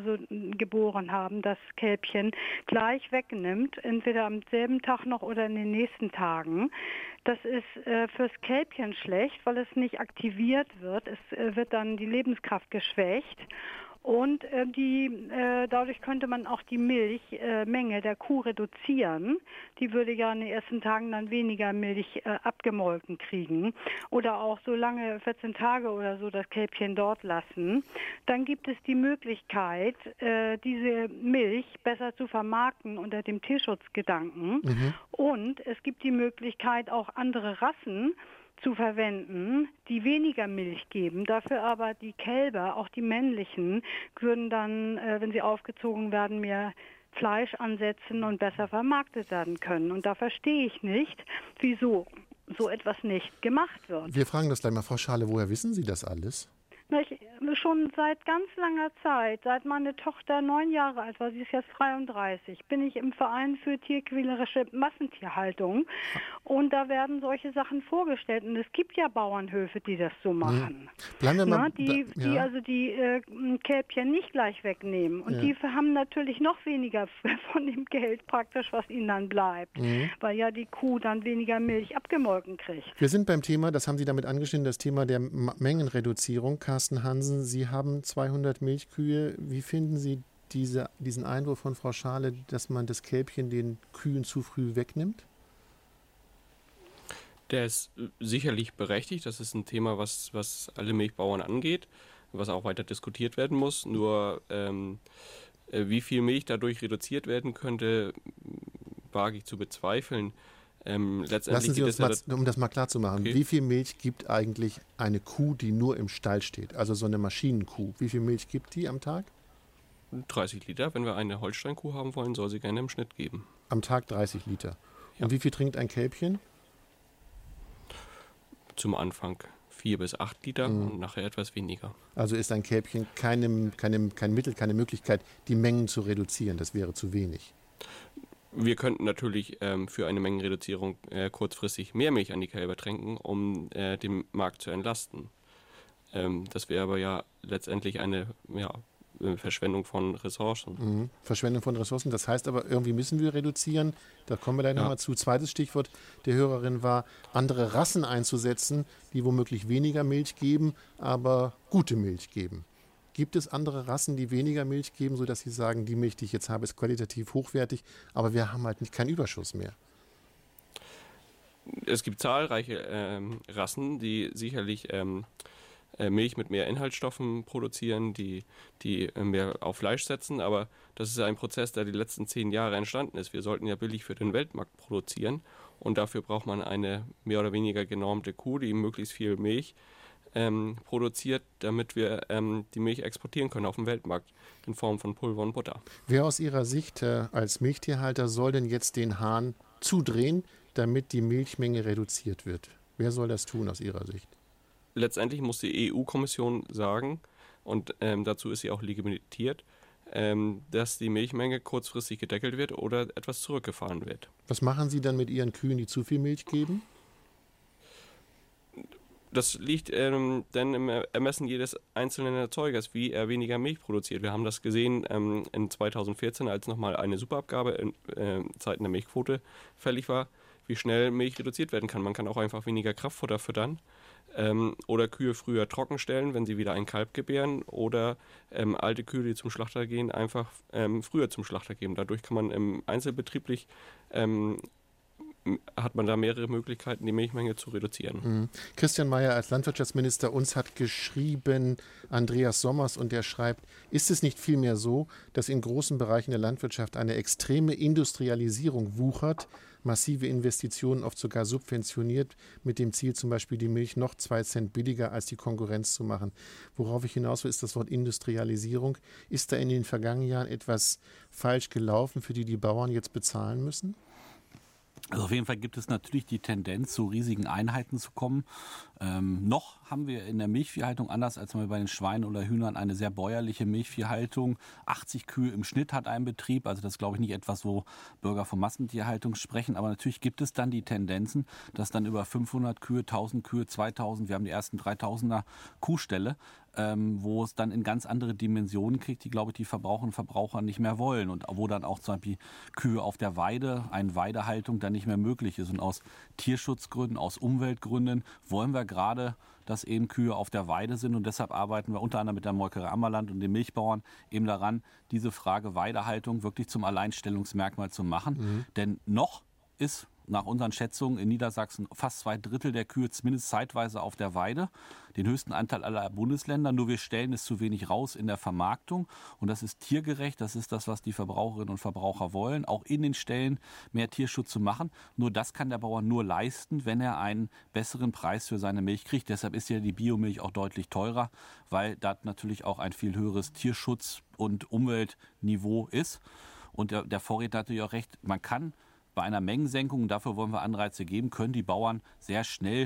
[SPEAKER 17] haben, das Kälbchen, gleich wegnimmt, entweder am selben Tag noch oder in den nächsten Tagen. Das ist fürs Kälbchen schlecht, weil es nicht aktiviert wird. Es wird dann die Lebenskraft geschwächt. Und dadurch könnte man auch die Milchmenge der Kuh reduzieren. Die würde ja in den ersten Tagen dann weniger Milch abgemolken kriegen. Oder auch so lange, 14 Tage oder so, das Kälbchen dort lassen. Dann gibt es die Möglichkeit, diese Milch besser zu vermarkten unter dem Tierschutzgedanken. Und es gibt die Möglichkeit, auch andere Rassen zu verwenden, die weniger Milch geben. Dafür aber die Kälber, auch die männlichen, würden dann, wenn sie aufgezogen werden, mehr Fleisch ansetzen und besser vermarktet werden können. Und da verstehe ich nicht, wieso so etwas nicht gemacht wird.
[SPEAKER 2] Wir fragen das gleich mal, Frau Schale, woher wissen Sie das alles?
[SPEAKER 17] Schon seit ganz langer Zeit, seit meine Tochter 9 Jahre alt war, sie ist jetzt 33, bin ich im Verein für tierquälerische Massentierhaltung und da werden solche Sachen vorgestellt und es gibt ja Bauernhöfe, die das so machen. Die Kälbchen nicht gleich wegnehmen und die haben natürlich noch weniger von dem Geld praktisch, was ihnen dann bleibt, weil ja die Kuh dann weniger Milch abgemolken kriegt.
[SPEAKER 2] Wir sind beim Thema, das haben Sie damit angeschnitten, das Thema der Mengenreduzierung. Carsten Hansen, Sie haben 200 Milchkühe. Wie finden Sie diesen Einwurf von Frau Schale, dass man das Kälbchen den Kühen zu früh wegnimmt?
[SPEAKER 11] Der ist sicherlich berechtigt. Das ist ein Thema, was alle Milchbauern angeht, was auch weiter diskutiert werden muss. Nur wie viel Milch dadurch reduziert werden könnte, wage ich zu bezweifeln.
[SPEAKER 2] Lassen Sie uns mal, um das mal klar zu machen, wie viel Milch gibt eigentlich eine Kuh, die nur im Stall steht? Also so eine Maschinenkuh. Wie viel Milch gibt die am Tag?
[SPEAKER 11] 30 Liter. Wenn wir eine Holsteinkuh haben wollen, soll sie gerne im Schnitt geben.
[SPEAKER 2] Am Tag 30 Liter. Und wie viel trinkt ein Kälbchen?
[SPEAKER 11] Zum Anfang 4 bis 8 Liter und nachher etwas weniger.
[SPEAKER 2] Also ist ein Kälbchen kein Mittel, keine Möglichkeit, die Mengen zu reduzieren. Das wäre zu wenig.
[SPEAKER 11] Wir könnten natürlich für eine Mengenreduzierung kurzfristig mehr Milch an die Kälber tränken, um den Markt zu entlasten. Das wäre aber ja letztendlich eine Verschwendung von Ressourcen.
[SPEAKER 2] Verschwendung von Ressourcen, das heißt aber, irgendwie müssen wir reduzieren. Da kommen wir gleich nochmal zu. Zweites Stichwort der Hörerin war, andere Rassen einzusetzen, die womöglich weniger Milch geben, aber gute Milch geben. Gibt es andere Rassen, die weniger Milch geben, sodass Sie sagen, die Milch, die ich jetzt habe, ist qualitativ hochwertig, aber wir haben halt keinen Überschuss mehr?
[SPEAKER 11] Es gibt zahlreiche Rassen, die sicherlich Milch mit mehr Inhaltsstoffen produzieren, die mehr auf Fleisch setzen, aber das ist ein Prozess, der die letzten 10 Jahre entstanden ist. Wir sollten ja billig für den Weltmarkt produzieren und dafür braucht man eine mehr oder weniger genormte Kuh, die möglichst viel Milch produziert, damit wir die Milch exportieren können auf dem Weltmarkt in Form von Pulver und Butter.
[SPEAKER 2] Wer aus Ihrer Sicht als Milchtierhalter soll denn jetzt den Hahn zudrehen, damit die Milchmenge reduziert wird? Wer soll das tun aus Ihrer Sicht?
[SPEAKER 11] Letztendlich muss die EU-Kommission sagen, und dazu ist sie auch legitimiert, dass die Milchmenge kurzfristig gedeckelt wird oder etwas zurückgefahren wird.
[SPEAKER 2] Was machen Sie dann mit Ihren Kühen, die zu viel Milch geben?
[SPEAKER 11] Das liegt dann im Ermessen jedes einzelnen Erzeugers, wie er weniger Milch produziert. Wir haben das gesehen in 2014, als nochmal eine Superabgabe in Zeiten der Milchquote fällig war, wie schnell Milch reduziert werden kann. Man kann auch einfach weniger Kraftfutter füttern oder Kühe früher trockenstellen, wenn sie wieder ein Kalb gebären, oder alte Kühe, die zum Schlachter gehen, einfach früher zum Schlachter geben. Dadurch kann man einzelbetrieblich hat man da mehrere Möglichkeiten, die Milchmenge zu reduzieren.
[SPEAKER 2] Christian Mayer als Landwirtschaftsminister, uns hat geschrieben Andreas Sommers und der schreibt, ist es nicht vielmehr so, dass in großen Bereichen der Landwirtschaft eine extreme Industrialisierung wuchert, massive Investitionen oft sogar subventioniert, mit dem Ziel zum Beispiel die Milch noch 2 Cent billiger als die Konkurrenz zu machen. Worauf ich hinaus will, ist das Wort Industrialisierung. Ist da in den vergangenen Jahren etwas falsch gelaufen, für die Bauern jetzt bezahlen müssen?
[SPEAKER 13] Also auf jeden Fall gibt es natürlich die Tendenz, zu riesigen Einheiten zu kommen. Noch haben wir in der Milchviehhaltung, anders als bei den Schweinen oder Hühnern, eine sehr bäuerliche Milchviehhaltung. 80 Kühe im Schnitt hat ein Betrieb. Also das ist, glaube ich, nicht etwas, wo Bürger von Massentierhaltung sprechen. Aber natürlich gibt es dann die Tendenzen, dass dann über 500 Kühe, 1000 Kühe, 2000, wir haben die ersten 3000er Kuhställe, wo es dann in ganz andere Dimensionen kriegt, die, glaube ich, die Verbraucherinnen und Verbraucher nicht mehr wollen. Und wo dann auch zum Beispiel Kühe auf der Weide, eine Weidehaltung dann nicht mehr möglich ist. Und aus Tierschutzgründen, aus Umweltgründen wollen wir gerade, dass eben Kühe auf der Weide sind. Und deshalb arbeiten wir unter anderem mit der Molkerei Ammerland und den Milchbauern eben daran, diese Frage Weidehaltung wirklich zum Alleinstellungsmerkmal zu machen. Denn noch ist nach unseren Schätzungen in Niedersachsen fast 2/3 der Kühe zumindest zeitweise auf der Weide. Den höchsten Anteil aller Bundesländer. Nur wir stellen es zu wenig raus in der Vermarktung. Und das ist tiergerecht. Das ist das, was die Verbraucherinnen und Verbraucher wollen. Auch in den Ställen mehr Tierschutz zu machen. Nur das kann der Bauer nur leisten, wenn er einen besseren Preis für seine Milch kriegt. Deshalb ist ja die Biomilch auch deutlich teurer, weil da natürlich auch ein viel höheres Tierschutz- und Umweltniveau ist. Und der Vorredner hat natürlich auch recht. Man kann bei einer Mengensenkung, dafür wollen wir Anreize geben, können die Bauern sehr schnell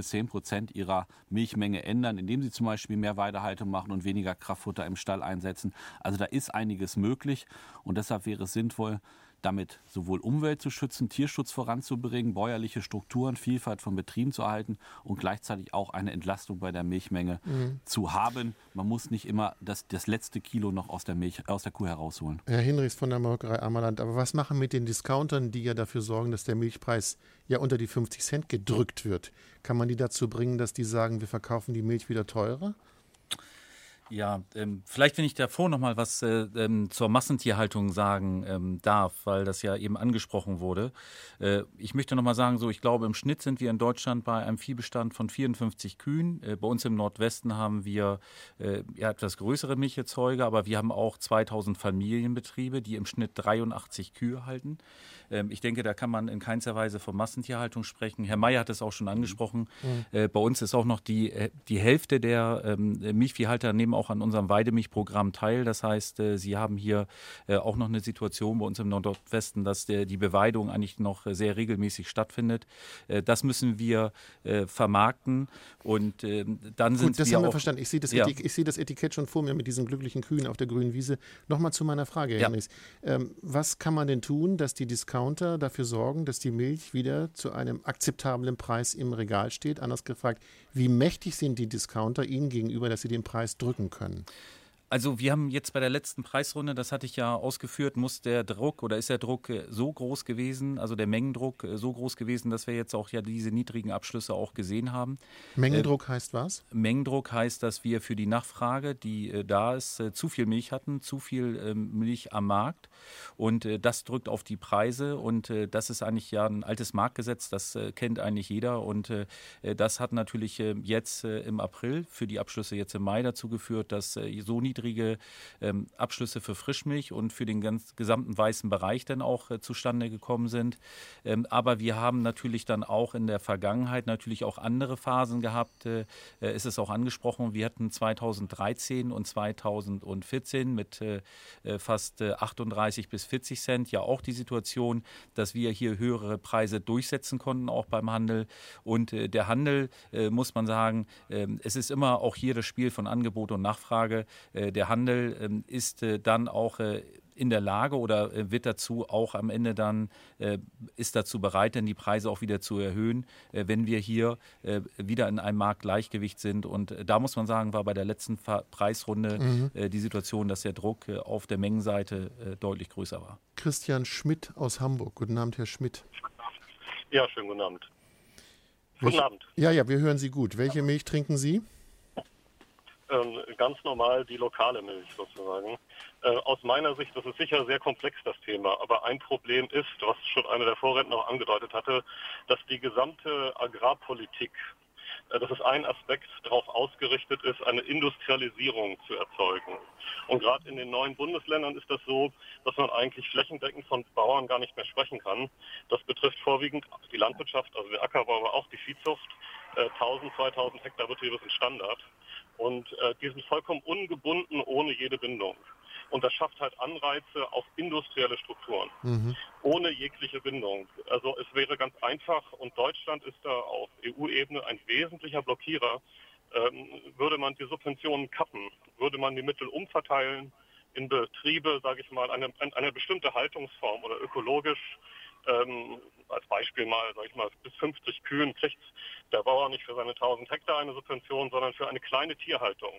[SPEAKER 13] 5-10% ihrer Milchmenge ändern, indem sie zum Beispiel mehr Weidehaltung machen und weniger Kraftfutter im Stall einsetzen. Also da ist einiges möglich und deshalb wäre es sinnvoll, damit sowohl Umwelt zu schützen, Tierschutz voranzubringen, bäuerliche Strukturen, Vielfalt von Betrieben zu erhalten und gleichzeitig auch eine Entlastung bei der Milchmenge zu haben. Man muss nicht immer das letzte Kilo noch aus der Kuh herausholen.
[SPEAKER 2] Herr Hinrichs von der Molkerei Ammerland, aber was machen mit den Discountern, die ja dafür sorgen, dass der Milchpreis ja unter die 50 Cent gedrückt wird? Kann man die dazu bringen, dass die sagen, wir verkaufen die Milch wieder teurer?
[SPEAKER 12] Ja, vielleicht, wenn ich davor noch mal was zur Massentierhaltung sagen darf, weil das ja eben angesprochen wurde. Ich möchte noch mal sagen, ich glaube, im Schnitt sind wir in Deutschland bei einem Viehbestand von 54 Kühen. Bei uns im Nordwesten haben wir etwas größere Milcherzeuger, aber wir haben auch 2000 Familienbetriebe, die im Schnitt 83 Kühe halten. Ich denke, da kann man in keinster Weise von Massentierhaltung sprechen. Herr Mayer hat es auch schon angesprochen. Bei uns ist auch noch die Hälfte der Milchviehhalter nehmen auch an unserem Weidemilchprogramm teil. Das heißt, Sie haben hier auch noch eine Situation bei uns im Nordwesten, dass die Beweidung eigentlich noch sehr regelmäßig stattfindet. Das müssen wir vermarkten und dann sind
[SPEAKER 2] Gut, das
[SPEAKER 12] wir
[SPEAKER 2] haben wir
[SPEAKER 12] auch,
[SPEAKER 2] verstanden. Ich sehe das Etikett schon vor mir mit diesen glücklichen Kühen auf der grünen Wiese. Nochmal zu meiner Frage, Herr Henrichs. Was kann man denn tun, dass die Discounter dafür sorgen, dass die Milch wieder zu einem akzeptablen Preis im Regal steht? Anders gefragt, wie mächtig sind die Discounter Ihnen gegenüber, dass sie den Preis drücken können?
[SPEAKER 12] Also wir haben jetzt bei der letzten Preisrunde, das hatte ich ja ausgeführt, ist der Druck so groß gewesen, also der Mengendruck so groß gewesen, dass wir jetzt auch ja diese niedrigen Abschlüsse auch gesehen haben.
[SPEAKER 2] Mengendruck heißt was?
[SPEAKER 12] Mengendruck heißt, dass wir für die Nachfrage, die da ist, zu viel Milch hatten, zu viel Milch am Markt und das drückt auf die Preise und das ist eigentlich ja ein altes Marktgesetz, das kennt eigentlich jeder und das hat natürlich jetzt im April für die Abschlüsse jetzt im Mai dazu geführt, dass so niedrige Abschlüsse für Frischmilch und für den gesamten weißen Bereich dann auch zustande gekommen sind. Aber wir haben natürlich dann auch in der Vergangenheit natürlich auch andere Phasen gehabt. Es ist auch angesprochen, wir hatten 2013 und 2014 mit fast 38 bis 40 Cent ja auch die Situation, dass wir hier höhere Preise durchsetzen konnten, auch beim Handel. Und der Handel, muss man sagen, es ist immer auch hier das Spiel von Angebot und Nachfrage. Der Handel ist dann auch in der Lage oder wird dazu auch am Ende dann, ist dazu bereit, dann die Preise auch wieder zu erhöhen, wenn wir hier wieder in einem Marktgleichgewicht sind. Und da muss man sagen, war bei der letzten Preisrunde die Situation, dass der Druck auf der Mengenseite deutlich größer war.
[SPEAKER 2] Christian Schmidt aus Hamburg. Guten Abend, Herr Schmidt.
[SPEAKER 18] Ja, schönen guten Abend. Guten Abend.
[SPEAKER 2] Ja, wir hören Sie gut. Welche Milch trinken Sie?
[SPEAKER 18] Ganz normal die lokale Milch sozusagen. Aus meiner Sicht, das ist sicher sehr komplex, das Thema, aber ein Problem ist, was schon einer der Vorredner auch angedeutet hatte, dass die gesamte Agrarpolitik, das ist ein Aspekt, darauf ausgerichtet ist, eine Industrialisierung zu erzeugen. Und gerade in den neuen Bundesländern ist das so, dass man eigentlich flächendeckend von Bauern gar nicht mehr sprechen kann. Das betrifft vorwiegend die Landwirtschaft, also den Ackerbau, aber auch die Viehzucht. 1000, 2000 Hektar Betriebe sind Standard. Und die sind vollkommen ungebunden, ohne jede Bindung. Und das schafft halt Anreize auf industrielle Strukturen, ohne jegliche Bindung. Also es wäre ganz einfach, und Deutschland ist da auf EU-Ebene ein wesentlicher Blockierer, würde man die Subventionen kappen, würde man die Mittel umverteilen in Betriebe, sage ich mal, eine bestimmte Haltungsform oder ökologisch, als Beispiel mal, sag ich mal, bis 50 Kühen kriegt der Bauer nicht für seine 1000 Hektar eine Subvention, sondern für eine kleine Tierhaltung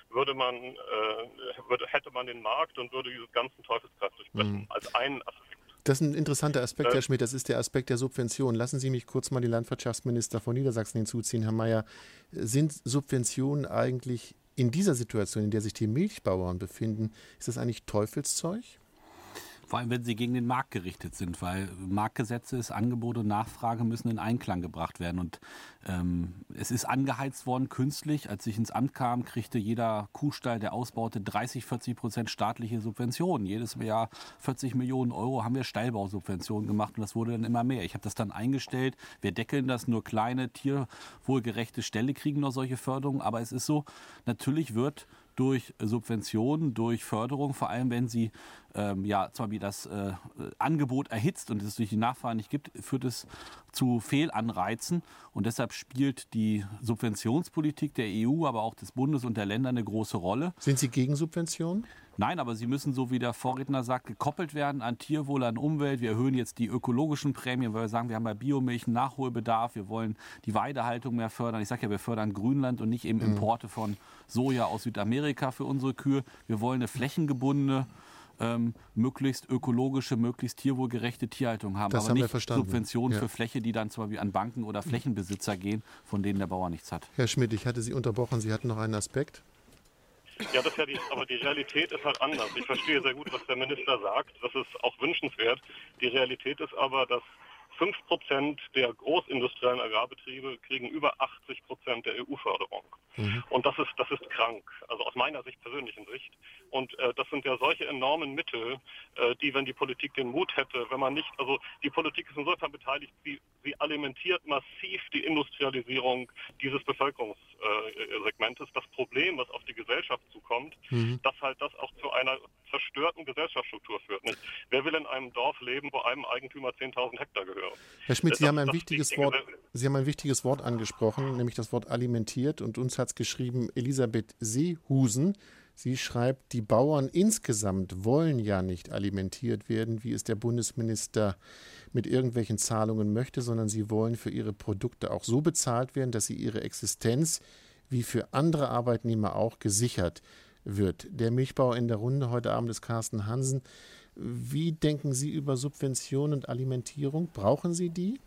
[SPEAKER 18] hätte man den Markt und würde diesen ganzen Teufelskreis durchbrechen, als einen Aspekt.
[SPEAKER 2] Das ist ein interessanter Aspekt, Herr Schmidt, das ist der Aspekt der Subvention. Lassen Sie mich kurz mal den Landwirtschaftsminister von Niedersachsen hinzuziehen, Herr Mayer. Sind Subventionen eigentlich in dieser Situation, in der sich die Milchbauern befinden, ist das eigentlich Teufelszeug?
[SPEAKER 13] Vor allem, wenn sie gegen den Markt gerichtet sind, weil Marktgesetze ist, Angebot und Nachfrage müssen in Einklang gebracht werden. Und es ist angeheizt worden künstlich. Als ich ins Amt kam, kriegte jeder Kuhstall, der ausbaute, 30-40% staatliche Subventionen. Jedes Jahr 40 Millionen Euro haben wir Stallbausubventionen gemacht und das wurde dann immer mehr. Ich habe das dann eingestellt. Wir deckeln das, nur kleine, tierwohlgerechte Ställe kriegen noch solche Förderungen. Aber es ist so, natürlich wird durch Subventionen, durch Förderung, vor allem wenn sie zum Beispiel das Angebot erhitzt und es durch die Nachfrage nicht gibt, führt es zu Fehlanreizen. Und deshalb spielt die Subventionspolitik der EU, aber auch des Bundes und der Länder eine große Rolle.
[SPEAKER 2] Sind Sie gegen Subventionen?
[SPEAKER 13] Nein, aber sie müssen, so wie der Vorredner sagt, gekoppelt werden an Tierwohl, an Umwelt. Wir erhöhen jetzt die ökologischen Prämien, weil wir sagen, wir haben bei Biomilch einen Nachholbedarf. Wir wollen die Weidehaltung mehr fördern. Ich sage ja, wir fördern Grünland und nicht eben Importe von Soja aus Südamerika für unsere Kühe. Wir wollen eine flächengebundene, möglichst ökologische, möglichst tierwohlgerechte Tierhaltung haben.
[SPEAKER 2] Das
[SPEAKER 13] aber
[SPEAKER 2] haben
[SPEAKER 13] nicht
[SPEAKER 2] wir verstanden.
[SPEAKER 13] Subventionen für Fläche, die dann zum Beispiel an Banken oder Flächenbesitzer gehen, von denen der Bauer nichts hat.
[SPEAKER 2] Herr Schmidt, ich hatte Sie unterbrochen. Sie hatten noch einen Aspekt.
[SPEAKER 18] Ja, aber die Realität ist halt anders. Ich verstehe sehr gut, was der Minister sagt. Das ist auch wünschenswert. Die Realität ist aber, dass 5% der großindustriellen Agrarbetriebe kriegen über 80% der EU-Förderung. Und das ist krank, also aus meiner persönlichen Sicht. Und das sind ja solche enormen Mittel, die, wenn die Politik den Mut hätte, wenn man nicht, also die Politik ist insofern beteiligt, sie alimentiert massiv die Industrialisierung dieses Bevölkerungssegmentes. Das Problem, was auf die Gesellschaft zukommt, dass halt das auch zu einer zerstörten Gesellschaftsstruktur führt. Nicht? Wer will in einem Dorf leben, wo einem Eigentümer 10.000 Hektar gehören?
[SPEAKER 2] Herr Schmidt, Sie haben ein wichtiges Wort angesprochen, nämlich das Wort alimentiert. Und uns hat es geschrieben Elisabeth Seehusen. Sie schreibt, die Bauern insgesamt wollen ja nicht alimentiert werden, wie es der Bundesminister mit irgendwelchen Zahlungen möchte, sondern sie wollen für ihre Produkte auch so bezahlt werden, dass sie ihre Existenz wie für andere Arbeitnehmer auch gesichert wird. Der Milchbauer in der Runde heute Abend ist Carsten Hansen. Wie denken Sie über Subvention und Alimentierung? Brauchen Sie die?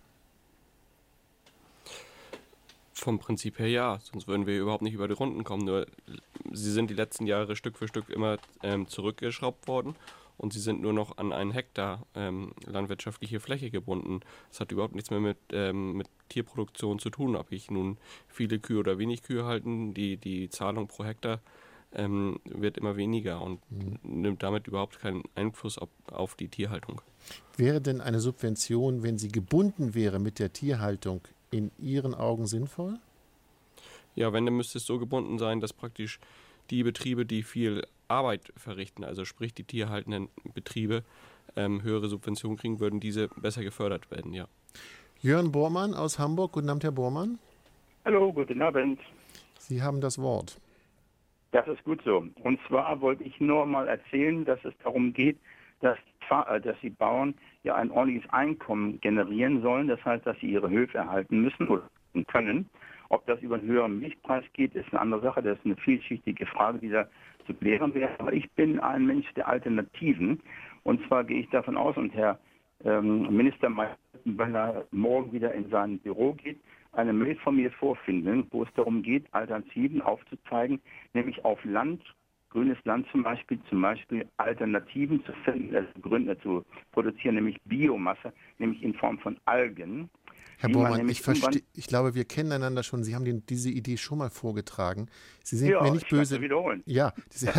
[SPEAKER 11] Vom Prinzip her ja, sonst würden wir überhaupt nicht über die Runden kommen. Nur sie sind die letzten Jahre Stück für Stück immer zurückgeschraubt worden und sie sind nur noch an einen Hektar landwirtschaftliche Fläche gebunden. Das hat überhaupt nichts mehr mit Tierproduktion zu tun, ob ich nun viele Kühe oder wenig Kühe halten. Die Zahlung pro Hektar wird immer weniger und nimmt damit überhaupt keinen Einfluss auf die Tierhaltung.
[SPEAKER 2] Wäre denn eine Subvention, wenn sie gebunden wäre mit der Tierhaltung, in Ihren Augen sinnvoll?
[SPEAKER 11] Ja, wenn, dann müsste es so gebunden sein, dass praktisch die Betriebe, die viel Arbeit verrichten, also sprich die tierhaltenden Betriebe, höhere Subventionen kriegen, würden diese besser gefördert werden, ja.
[SPEAKER 2] Jörn Bormann aus Hamburg. Guten Abend, Herr Bormann.
[SPEAKER 19] Hallo, guten Abend.
[SPEAKER 2] Sie haben das Wort.
[SPEAKER 19] Das ist gut so. Und zwar wollte ich nur mal erzählen, dass es darum geht, dass die Bauern ja ein ordentliches Einkommen generieren sollen. Das heißt, dass sie ihre Höfe erhalten müssen oder können. Ob das über einen höheren Milchpreis geht, ist eine andere Sache. Das ist eine vielschichtige Frage, die da zu klären wäre. Aber ich bin ein Mensch der Alternativen. Und zwar gehe ich davon aus, und Herr Minister Mayer, wenn er morgen wieder in sein Büro geht, eine Mail von mir vorfinden, wo es darum geht, Alternativen aufzuzeigen, nämlich auf Land, grünes Land zum Beispiel Alternativen zu finden, zu produzieren, nämlich Biomasse, nämlich in Form von Algen.
[SPEAKER 2] Herr Bormann, ich glaube, wir kennen einander schon. Sie haben diese Idee schon mal vorgetragen. Sie sind mir nicht böse.
[SPEAKER 19] Wiederholen.
[SPEAKER 2] Ja,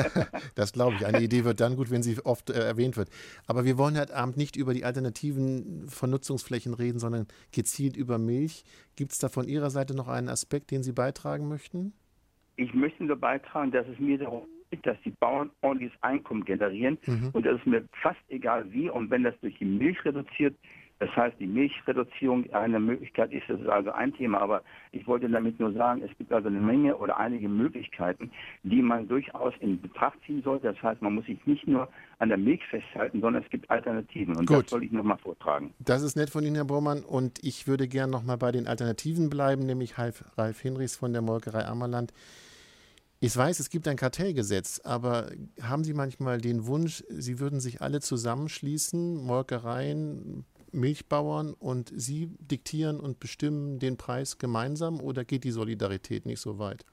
[SPEAKER 2] das glaube ich. Eine Idee wird dann gut, wenn sie oft erwähnt wird. Aber wir wollen heute Abend nicht über die alternativen Vernutzungsflächen reden, sondern gezielt über Milch. Gibt es da von Ihrer Seite noch einen Aspekt, den Sie beitragen möchten?
[SPEAKER 19] Ich möchte nur beitragen, dass es mir darum geht, dass die Bauern ordentliches Einkommen generieren. Und das ist mir fast egal wie. Und wenn das durch die Milch reduziert, das heißt, die Milchreduzierung eine Möglichkeit ist, das ist also ein Thema, aber ich wollte damit nur sagen, es gibt also eine Menge oder einige Möglichkeiten, die man durchaus in Betracht ziehen sollte. Das heißt, man muss sich nicht nur an der Milch festhalten, sondern es gibt Alternativen. Und das soll ich nochmal vortragen.
[SPEAKER 2] Das ist nett von Ihnen, Herr Bormann. Und ich würde gern nochmal bei den Alternativen bleiben, nämlich Ralf Hinrichs von der Molkerei Ammerland. Ich weiß, es gibt ein Kartellgesetz, aber haben Sie manchmal den Wunsch, Sie würden sich alle zusammenschließen, Molkereien, Milchbauern, und Sie diktieren und bestimmen den Preis gemeinsam, oder geht die Solidarität nicht so weit?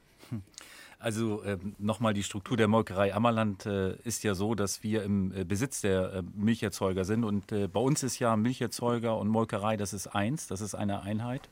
[SPEAKER 12] Also nochmal, die Struktur der Molkerei Ammerland ist ja so, dass wir im Besitz der Milcherzeuger sind, und bei uns ist ja Milcherzeuger und Molkerei, das ist eins, das ist eine Einheit.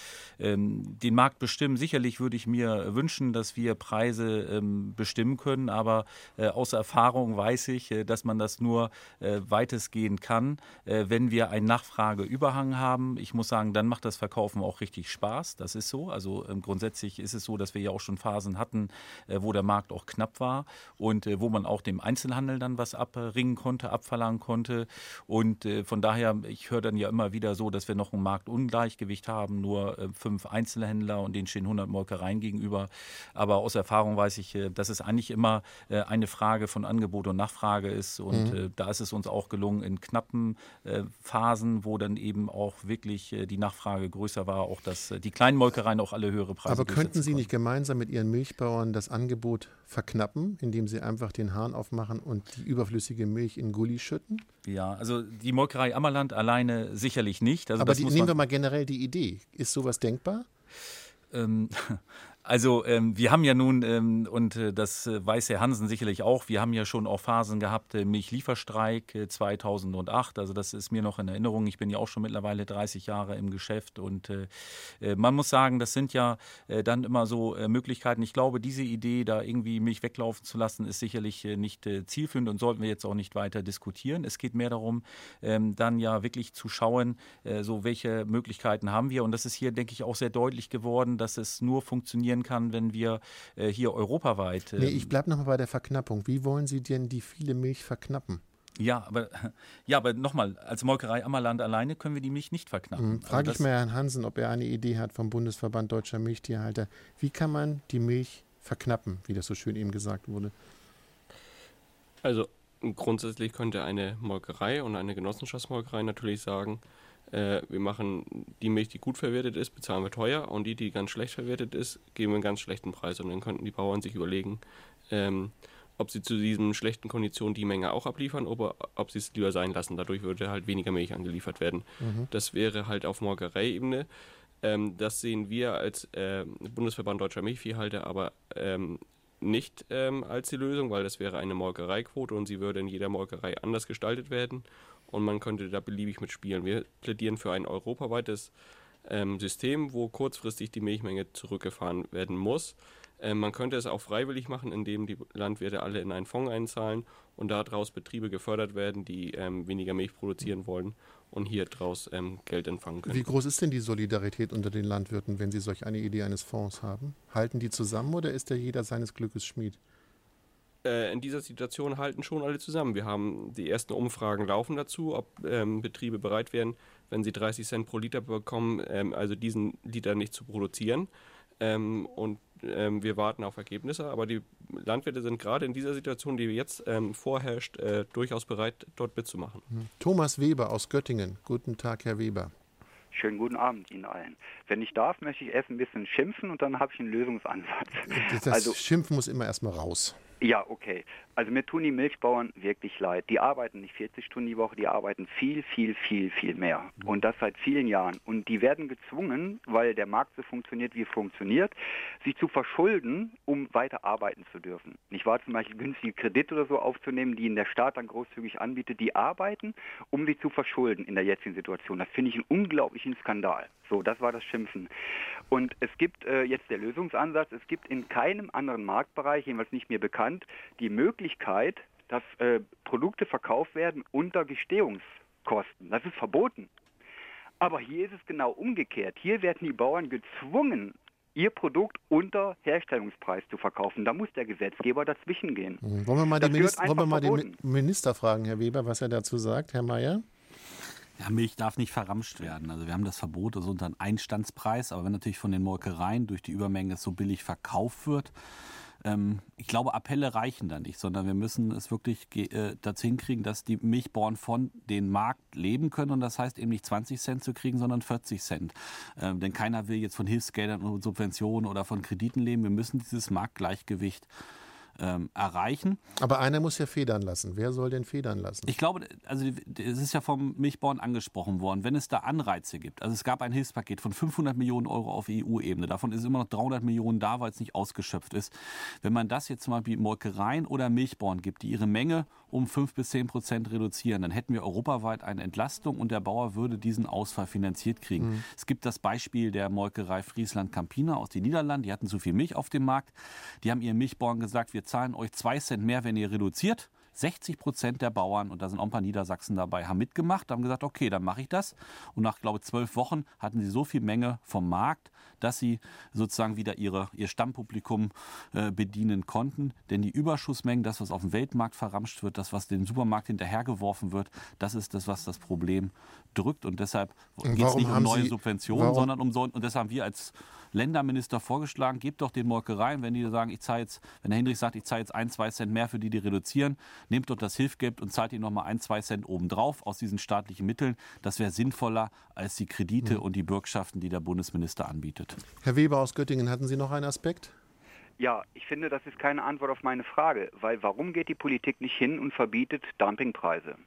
[SPEAKER 12] Den Markt bestimmen. Sicherlich würde ich mir wünschen, dass wir Preise bestimmen können, aber aus Erfahrung weiß ich, dass man das nur weitestgehend kann, wenn wir einen Nachfrageüberhang haben. Ich muss sagen, dann macht das Verkaufen auch richtig Spaß. Das ist so. Also grundsätzlich ist es so, dass wir ja auch schon Phasen hatten, wo der Markt auch knapp war und wo man auch dem Einzelhandel dann was abringen konnte, abverlangen konnte. Und von daher, ich höre dann ja immer wieder so, dass wir noch ein Marktungleichgewicht haben, nur 5 Einzelhändler und denen stehen 100 Molkereien gegenüber. Aber aus Erfahrung weiß ich, dass es eigentlich immer eine Frage von Angebot und Nachfrage ist. Und da ist es uns auch gelungen, in knappen Phasen, wo dann eben auch wirklich die Nachfrage größer war, auch dass die kleinen Molkereien auch alle höhere Preise.
[SPEAKER 2] Aber könnten Sie nicht gemeinsam mit Ihren Milchbauern das Angebot verknappen, indem Sie einfach den Hahn aufmachen und die überflüssige Milch in Gully schütten?
[SPEAKER 12] Ja, also die Molkerei Ammerland alleine sicherlich nicht. Also
[SPEAKER 2] aber nehmen wir mal generell die Idee. Ist sowas denkbar?
[SPEAKER 12] Also wir haben ja nun, und das weiß Herr Hansen sicherlich auch, wir haben ja schon auch Phasen gehabt, Milchlieferstreik 2008, also das ist mir noch in Erinnerung. Ich bin ja auch schon mittlerweile 30 Jahre im Geschäft und man muss sagen, das sind ja dann immer so Möglichkeiten. Ich glaube, diese Idee, da irgendwie Milch weglaufen zu lassen, ist sicherlich nicht zielführend und sollten wir jetzt auch nicht weiter diskutieren. Es geht mehr darum, dann ja wirklich zu schauen, so welche Möglichkeiten haben wir. Und das ist hier, denke ich, auch sehr deutlich geworden, dass es nur funktionieren kann, wenn wir hier europaweit...
[SPEAKER 2] Nee, ich bleibe nochmal bei der Verknappung. Wie wollen Sie denn die viele Milch verknappen?
[SPEAKER 12] Ja, aber nochmal, als Molkerei Ammerland alleine können wir die Milch nicht verknappen.
[SPEAKER 2] Frage ich mal Herrn Hansen, ob er eine Idee hat vom Bundesverband Deutscher Milchtierhalter. Wie kann man die Milch verknappen, wie das so schön eben gesagt wurde?
[SPEAKER 11] Also grundsätzlich könnte eine Molkerei und eine Genossenschaftsmolkerei natürlich sagen, wir machen die Milch, die gut verwertet ist, bezahlen wir teuer und die ganz schlecht verwertet ist, geben wir einen ganz schlechten Preis. Und dann könnten die Bauern sich überlegen, ob sie zu diesen schlechten Konditionen die Menge auch abliefern oder ob sie es lieber sein lassen. Dadurch würde halt weniger Milch angeliefert werden. Das wäre halt auf Molkereiebene. Das sehen wir als Bundesverband Deutscher Milchviehhalter aber nicht als die Lösung, weil das wäre eine Molkereiquote und sie würde in jeder Molkerei anders gestaltet werden und man könnte da beliebig mitspielen. Wir plädieren für ein europaweites System, wo kurzfristig die Milchmenge zurückgefahren werden muss. Man könnte es auch freiwillig machen, indem die Landwirte alle in einen Fonds einzahlen und daraus Betriebe gefördert werden, die weniger Milch produzieren wollen und hier daraus Geld empfangen können.
[SPEAKER 2] Wie groß ist denn die Solidarität unter den Landwirten, wenn sie solch eine Idee eines Fonds haben? Halten die zusammen oder ist da jeder seines Glückes Schmied?
[SPEAKER 11] In dieser Situation halten schon alle zusammen. Wir haben die ersten Umfragen laufen dazu, ob Betriebe bereit wären, wenn sie 30 Cent pro Liter bekommen, also diesen Liter nicht zu produzieren. Und wir warten auf Ergebnisse, aber die Landwirte sind gerade in dieser Situation, die jetzt vorherrscht, durchaus bereit, dort mitzumachen.
[SPEAKER 2] Thomas Weber aus Göttingen. Guten Tag, Herr Weber.
[SPEAKER 20] Schönen guten Abend Ihnen allen. Wenn ich darf, möchte ich erst ein bisschen schimpfen und dann habe ich einen Lösungsansatz.
[SPEAKER 2] Das Schimpfen muss immer erstmal raus.
[SPEAKER 20] Ja, okay. Also mir tun die Milchbauern wirklich leid. Die arbeiten nicht 40 Stunden die Woche, die arbeiten viel mehr. Und das seit vielen Jahren. Und die werden gezwungen, weil der Markt so funktioniert, wie er funktioniert, sich zu verschulden, um weiter arbeiten zu dürfen. Nicht wahr, zum Beispiel günstige Kredite oder so aufzunehmen, die Ihnen der Staat dann großzügig anbietet, die arbeiten, um sie zu verschulden in der jetzigen Situation. Das finde ich einen unglaublichen Skandal. So, das war das Schimpfen. Und es gibt jetzt der Lösungsansatz, es gibt in keinem anderen Marktbereich, jedenfalls nicht mir bekannt, die Möglichkeit, dass Produkte verkauft werden unter Gestehungskosten. Das ist verboten. Aber hier ist es genau umgekehrt. Hier werden die Bauern gezwungen, ihr Produkt unter Herstellungspreis zu verkaufen. Da muss der Gesetzgeber dazwischen gehen.
[SPEAKER 2] Wollen wir mal den Minister fragen, Herr Weber, was er dazu sagt, Herr Mayer?
[SPEAKER 13] Ja, Milch darf nicht verramscht werden. Also wir haben das Verbot, das ist unter einen Einstandspreis. Aber wenn natürlich von den Molkereien durch die Übermenge es so billig verkauft wird, ich glaube, Appelle reichen da nicht, sondern wir müssen es wirklich dazu hinkriegen, dass die Milchbauern von den Markt leben können. Und das heißt eben nicht 20 Cent zu kriegen, sondern 40 Cent. Denn keiner will jetzt von Hilfsgeldern und Subventionen oder von Krediten leben. Wir müssen dieses Marktgleichgewicht erreichen.
[SPEAKER 2] Aber einer muss ja federn lassen. Wer soll denn federn lassen?
[SPEAKER 13] Ich glaube, also es ist ja vom Milchbauern angesprochen worden, wenn es da Anreize gibt. Also es gab ein Hilfspaket von 500 Millionen Euro auf EU-Ebene. Davon ist immer noch 300 Millionen da, weil es nicht ausgeschöpft ist. Wenn man das jetzt mal wie Molkereien oder Milchbauern gibt, die ihre Menge um 5-10% reduzieren, dann hätten wir europaweit eine Entlastung und der Bauer würde diesen Ausfall finanziert kriegen. Es gibt das Beispiel der Molkerei Friesland-Campina aus den Niederlanden. Die hatten zu viel Milch auf dem Markt. Die haben ihren Milchbauern gesagt, wir zahlen euch 2 Cent mehr, wenn ihr reduziert. 60% der Bauern, und da sind auch ein paar Niedersachsen dabei, haben mitgemacht, haben gesagt, okay, dann mache ich das. Und nach, glaube ich, 12 Wochen hatten sie so viel Menge vom Markt, dass sie sozusagen wieder ihr Stammpublikum bedienen konnten. Denn die Überschussmengen, das, was auf dem Weltmarkt verramscht wird, das, was dem Supermarkt hinterhergeworfen wird, das ist das, was das Problem drückt. Und deshalb geht es nicht um neue Subventionen, sondern und das haben wir als Länderminister vorgeschlagen, gebt doch den Molkereien, wenn die sagen, wenn der Hinrich sagt, ich zahle jetzt 1-2 Cent mehr für die reduzieren, nehmt doch das Hilfsgeld und zahlt ihnen nochmal 1-2 Cent obendrauf aus diesen staatlichen Mitteln. Das wäre sinnvoller als die Kredite und die Bürgschaften, die der Bundesminister anbietet.
[SPEAKER 2] Herr Weber aus Göttingen, hatten Sie noch einen Aspekt?
[SPEAKER 20] Ja, ich finde, das ist keine Antwort auf meine Frage, weil warum geht die Politik nicht hin und verbietet Dumpingpreise?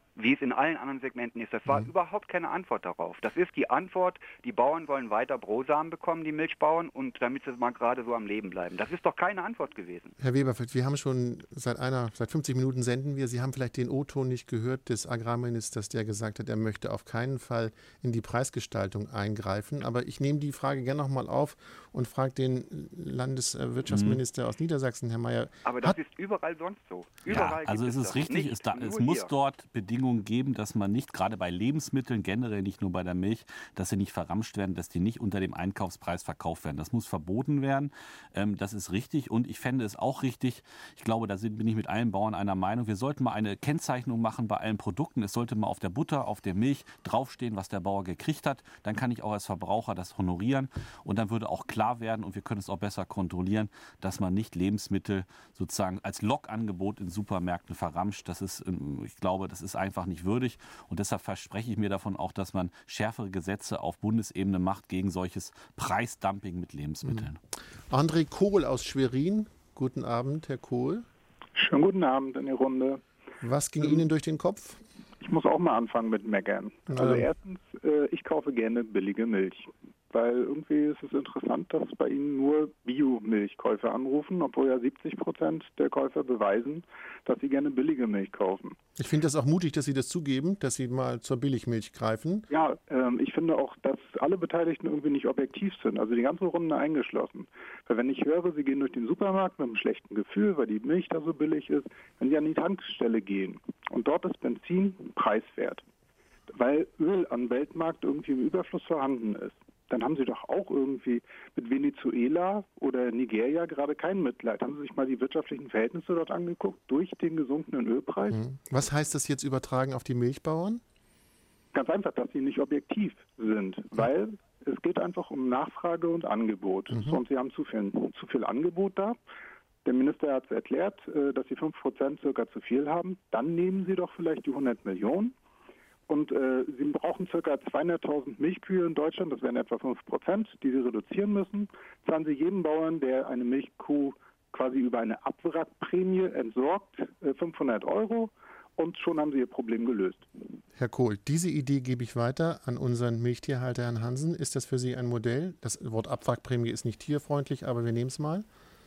[SPEAKER 20] wie es in allen anderen Segmenten ist. Das war überhaupt keine Antwort darauf. Das ist die Antwort, die Bauern wollen weiter Brosamen bekommen, die Milchbauern, und damit sie mal gerade so am Leben bleiben. Das ist doch keine Antwort gewesen.
[SPEAKER 2] Herr Weber, wir haben schon seit 50 Minuten senden wir. Sie haben vielleicht den O-Ton nicht gehört des Agrarministers, der gesagt hat, er möchte auf keinen Fall in die Preisgestaltung eingreifen. Aber ich nehme die Frage gerne nochmal auf und frage den Landeswirtschaftsminister aus Niedersachsen, Herr Mayer.
[SPEAKER 20] Aber das ist überall sonst so. Überall
[SPEAKER 13] also es ist richtig, es muss dort Bedingungen geben, dass man nicht, gerade bei Lebensmitteln generell, nicht nur bei der Milch, dass sie nicht verramscht werden, dass die nicht unter dem Einkaufspreis verkauft werden. Das muss verboten werden. Das ist richtig, und ich fände es auch richtig, ich glaube, da bin ich mit allen Bauern einer Meinung, wir sollten mal eine Kennzeichnung machen bei allen Produkten. Es sollte mal auf der Butter, auf der Milch draufstehen, was der Bauer gekriegt hat. Dann kann ich auch als Verbraucher das honorieren, und dann würde auch klar werden, und wir können es auch besser kontrollieren, dass man nicht Lebensmittel sozusagen als Lokangebot in Supermärkten verramscht. Das ist, ich glaube, das ist einfach nicht würdig, und deshalb verspreche ich mir davon auch, dass man schärfere Gesetze auf Bundesebene macht gegen solches Preisdumping mit Lebensmitteln.
[SPEAKER 2] André Kohl aus Schwerin. Guten Abend, Herr Kohl.
[SPEAKER 21] Schönen guten Abend in die Runde.
[SPEAKER 2] Was ging Ihnen durch den Kopf?
[SPEAKER 21] Ich muss auch mal anfangen mit meckern. Also erstens, ich kaufe gerne billige Milch. Weil irgendwie ist es interessant, dass bei Ihnen nur Biomilchkäufer anrufen, obwohl ja 70% der Käufer beweisen, dass sie gerne billige Milch kaufen.
[SPEAKER 2] Ich finde das auch mutig, dass Sie das zugeben, dass Sie mal zur Billigmilch greifen.
[SPEAKER 21] Ja, ich finde auch, dass alle Beteiligten irgendwie nicht objektiv sind, also die ganze Runde eingeschlossen. Weil wenn ich höre, Sie gehen durch den Supermarkt mit einem schlechten Gefühl, weil die Milch da so billig ist, wenn Sie an die Tankstelle gehen und dort ist Benzin preiswert, weil Öl am Weltmarkt irgendwie im Überfluss vorhanden ist, dann haben Sie doch auch irgendwie mit Venezuela oder Nigeria gerade kein Mitleid. Haben Sie sich mal die wirtschaftlichen Verhältnisse dort angeguckt durch den gesunkenen Ölpreis?
[SPEAKER 2] Was heißt das jetzt übertragen auf die Milchbauern?
[SPEAKER 21] Ganz einfach, dass sie nicht objektiv sind, weil es geht einfach um Nachfrage und Angebot. Und Sie haben zu viel Angebot da. Der Minister hat es erklärt, dass Sie 5% circa zu viel haben. Dann nehmen Sie doch vielleicht die 100 Millionen. Und Sie brauchen ca. 200.000 Milchkühe in Deutschland, das wären etwa 5%, die Sie reduzieren müssen. Zahlen Sie jedem Bauern, der eine Milchkuh quasi über eine Abwrackprämie entsorgt, 500 € und schon haben Sie Ihr Problem gelöst.
[SPEAKER 2] Herr Kohl, diese Idee gebe ich weiter an unseren Milchtierhalter Herrn Hansen. Ist das für Sie ein Modell? Das Wort Abwrackprämie ist nicht tierfreundlich, aber wir nehmen es mal.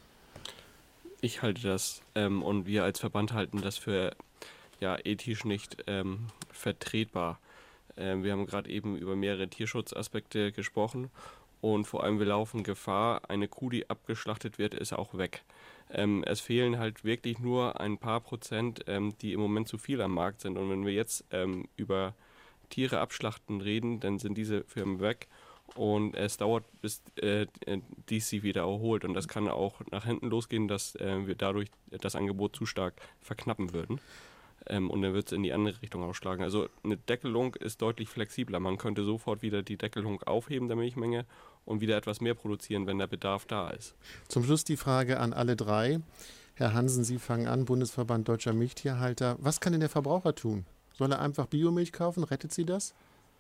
[SPEAKER 11] Ich halte das und wir als Verband halten das für ethisch nicht vertretbar. Wir haben gerade eben über mehrere Tierschutzaspekte gesprochen, und vor allem wir laufen Gefahr, eine Kuh, die abgeschlachtet wird, ist auch weg. Es fehlen halt wirklich nur ein paar Prozent, die im Moment zu viel am Markt sind, und wenn wir jetzt über Tiere abschlachten reden, dann sind diese Firmen weg. Und es dauert, bis dies sich wieder erholt. Und das kann auch nach hinten losgehen, dass wir dadurch das Angebot zu stark verknappen würden. Und dann wird es in die andere Richtung ausschlagen. Also eine Deckelung ist deutlich flexibler. Man könnte sofort wieder die Deckelung aufheben der Milchmenge und wieder etwas mehr produzieren, wenn der Bedarf da ist.
[SPEAKER 2] Zum Schluss die Frage an alle drei. Herr Hansen, Sie fangen an, Bundesverband Deutscher Milchtierhalter. Was kann denn der Verbraucher tun? Soll er einfach Biomilch kaufen? Rettet sie das?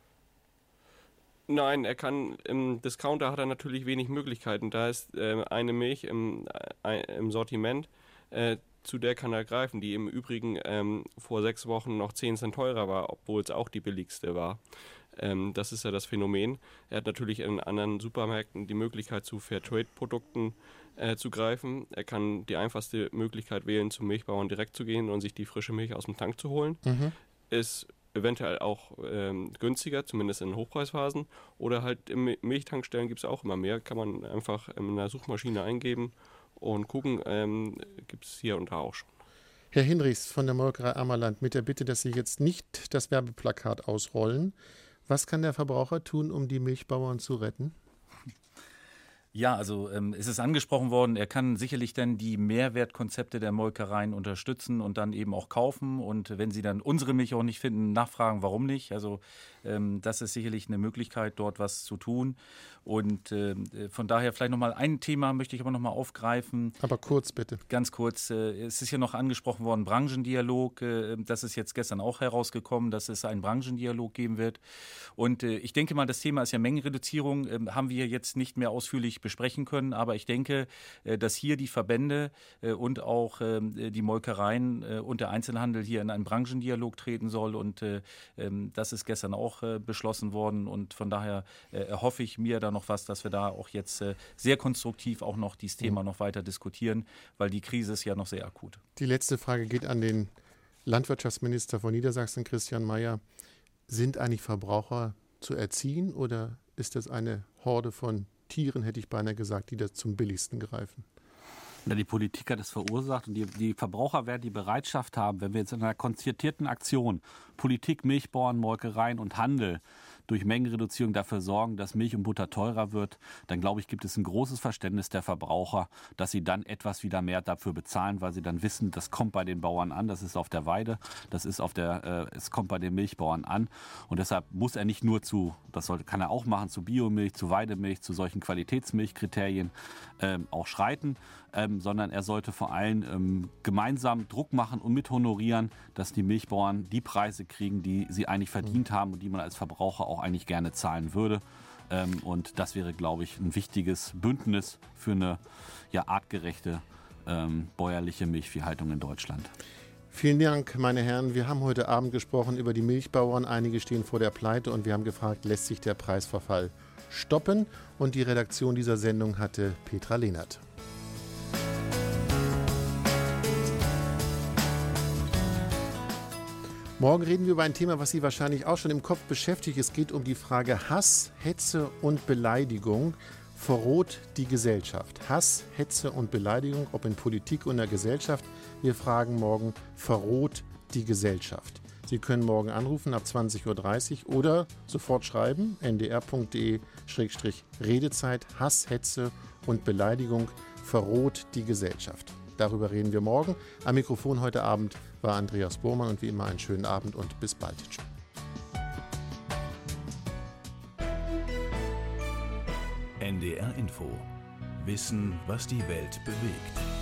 [SPEAKER 11] Nein, er kann, im Discounter hat er natürlich wenig Möglichkeiten. Da ist eine Milch im Sortiment, zu der kann er greifen, die im Übrigen vor 6 Wochen noch 10 Cent teurer war, obwohl es auch die billigste war. Das ist ja das Phänomen. Er hat natürlich in anderen Supermärkten die Möglichkeit, zu Fairtrade-Produkten zu greifen. Er kann die einfachste Möglichkeit wählen, zum Milchbauern direkt zu gehen und sich die frische Milch aus dem Tank zu holen. Ist eventuell auch günstiger, zumindest in Hochpreisphasen. Oder halt im Milchtankstellen gibt es auch immer mehr. Kann man einfach in einer Suchmaschine eingeben und gucken, gibt es hier und da auch schon.
[SPEAKER 2] Herr Hinrichs von der Molkerei Ammerland, mit der Bitte, dass Sie jetzt nicht das Werbeplakat ausrollen. Was kann der Verbraucher tun, um die Milchbauern zu retten?
[SPEAKER 12] Ja, also es ist angesprochen worden, er kann sicherlich dann die Mehrwertkonzepte der Molkereien unterstützen und dann eben auch kaufen. Und wenn sie dann unsere Milch auch nicht finden, nachfragen, warum nicht. Also das ist sicherlich eine Möglichkeit, dort was zu tun. Und von daher vielleicht nochmal ein Thema möchte ich aber nochmal aufgreifen.
[SPEAKER 2] Aber kurz bitte.
[SPEAKER 12] Ganz kurz. Es ist ja noch angesprochen worden, Branchendialog. Das ist jetzt gestern auch herausgekommen, dass es einen Branchendialog geben wird. Und ich denke mal, das Thema ist ja Mengenreduzierung. Haben wir jetzt nicht mehr ausführlich besprechen können. Aber ich denke, dass hier die Verbände und auch die Molkereien und der Einzelhandel hier in einen Branchendialog treten soll. Und das ist gestern auch beschlossen worden. Und von daher erhoffe ich mir da noch was, dass wir da auch jetzt sehr konstruktiv auch noch dieses Thema noch weiter diskutieren, weil die Krise ist ja noch sehr akut.
[SPEAKER 2] Die letzte Frage geht an den Landwirtschaftsminister von Niedersachsen, Christian Mayer. Sind eigentlich Verbraucher zu erziehen oder ist das eine Horde von Tieren, hätte ich beinahe gesagt, die da zum billigsten greifen?
[SPEAKER 13] Ja, die Politik hat es verursacht und die Verbraucher werden die Bereitschaft haben, wenn wir jetzt in einer konzertierten Aktion Politik, Milchbauern, Molkereien und Handel durch Mengenreduzierung dafür sorgen, dass Milch und Butter teurer wird, dann glaube ich, gibt es ein großes Verständnis der Verbraucher, dass sie dann etwas wieder mehr dafür bezahlen, weil sie dann wissen, das kommt bei den Bauern an, das ist auf der Weide, es kommt bei den Milchbauern an und deshalb muss er nicht nur kann er auch machen, zu Biomilch, zu Weidemilch, zu solchen Qualitätsmilchkriterien auch schreiten, sondern er sollte vor allem gemeinsam Druck machen und mit honorieren, dass die Milchbauern die Preise kriegen, die sie eigentlich verdient haben und die man als Verbraucher auch eigentlich gerne zahlen würde. Und das wäre, glaube ich, ein wichtiges Bündnis für eine artgerechte bäuerliche Milchviehhaltung in Deutschland.
[SPEAKER 2] Vielen Dank, meine Herren. Wir haben heute Abend gesprochen über die Milchbauern. Einige stehen vor der Pleite und wir haben gefragt, lässt sich der Preisverfall stoppen? Und die Redaktion dieser Sendung hatte Petra Lehnert. Morgen reden wir über ein Thema, was Sie wahrscheinlich auch schon im Kopf beschäftigt. Es geht um die Frage Hass, Hetze und Beleidigung verroht die Gesellschaft. Hass, Hetze und Beleidigung, ob in Politik oder in der Gesellschaft. Wir fragen morgen, verroht die Gesellschaft? Sie können morgen anrufen ab 20.30 Uhr oder sofort schreiben, ndr.de/Redezeit, Hass, Hetze und Beleidigung verroht die Gesellschaft. Darüber reden wir morgen. Am Mikrofon heute Abend war Andreas Bohrmann und wie immer einen schönen Abend und bis bald. Tschüss.
[SPEAKER 1] NDR Info. Wissen, was die Welt bewegt.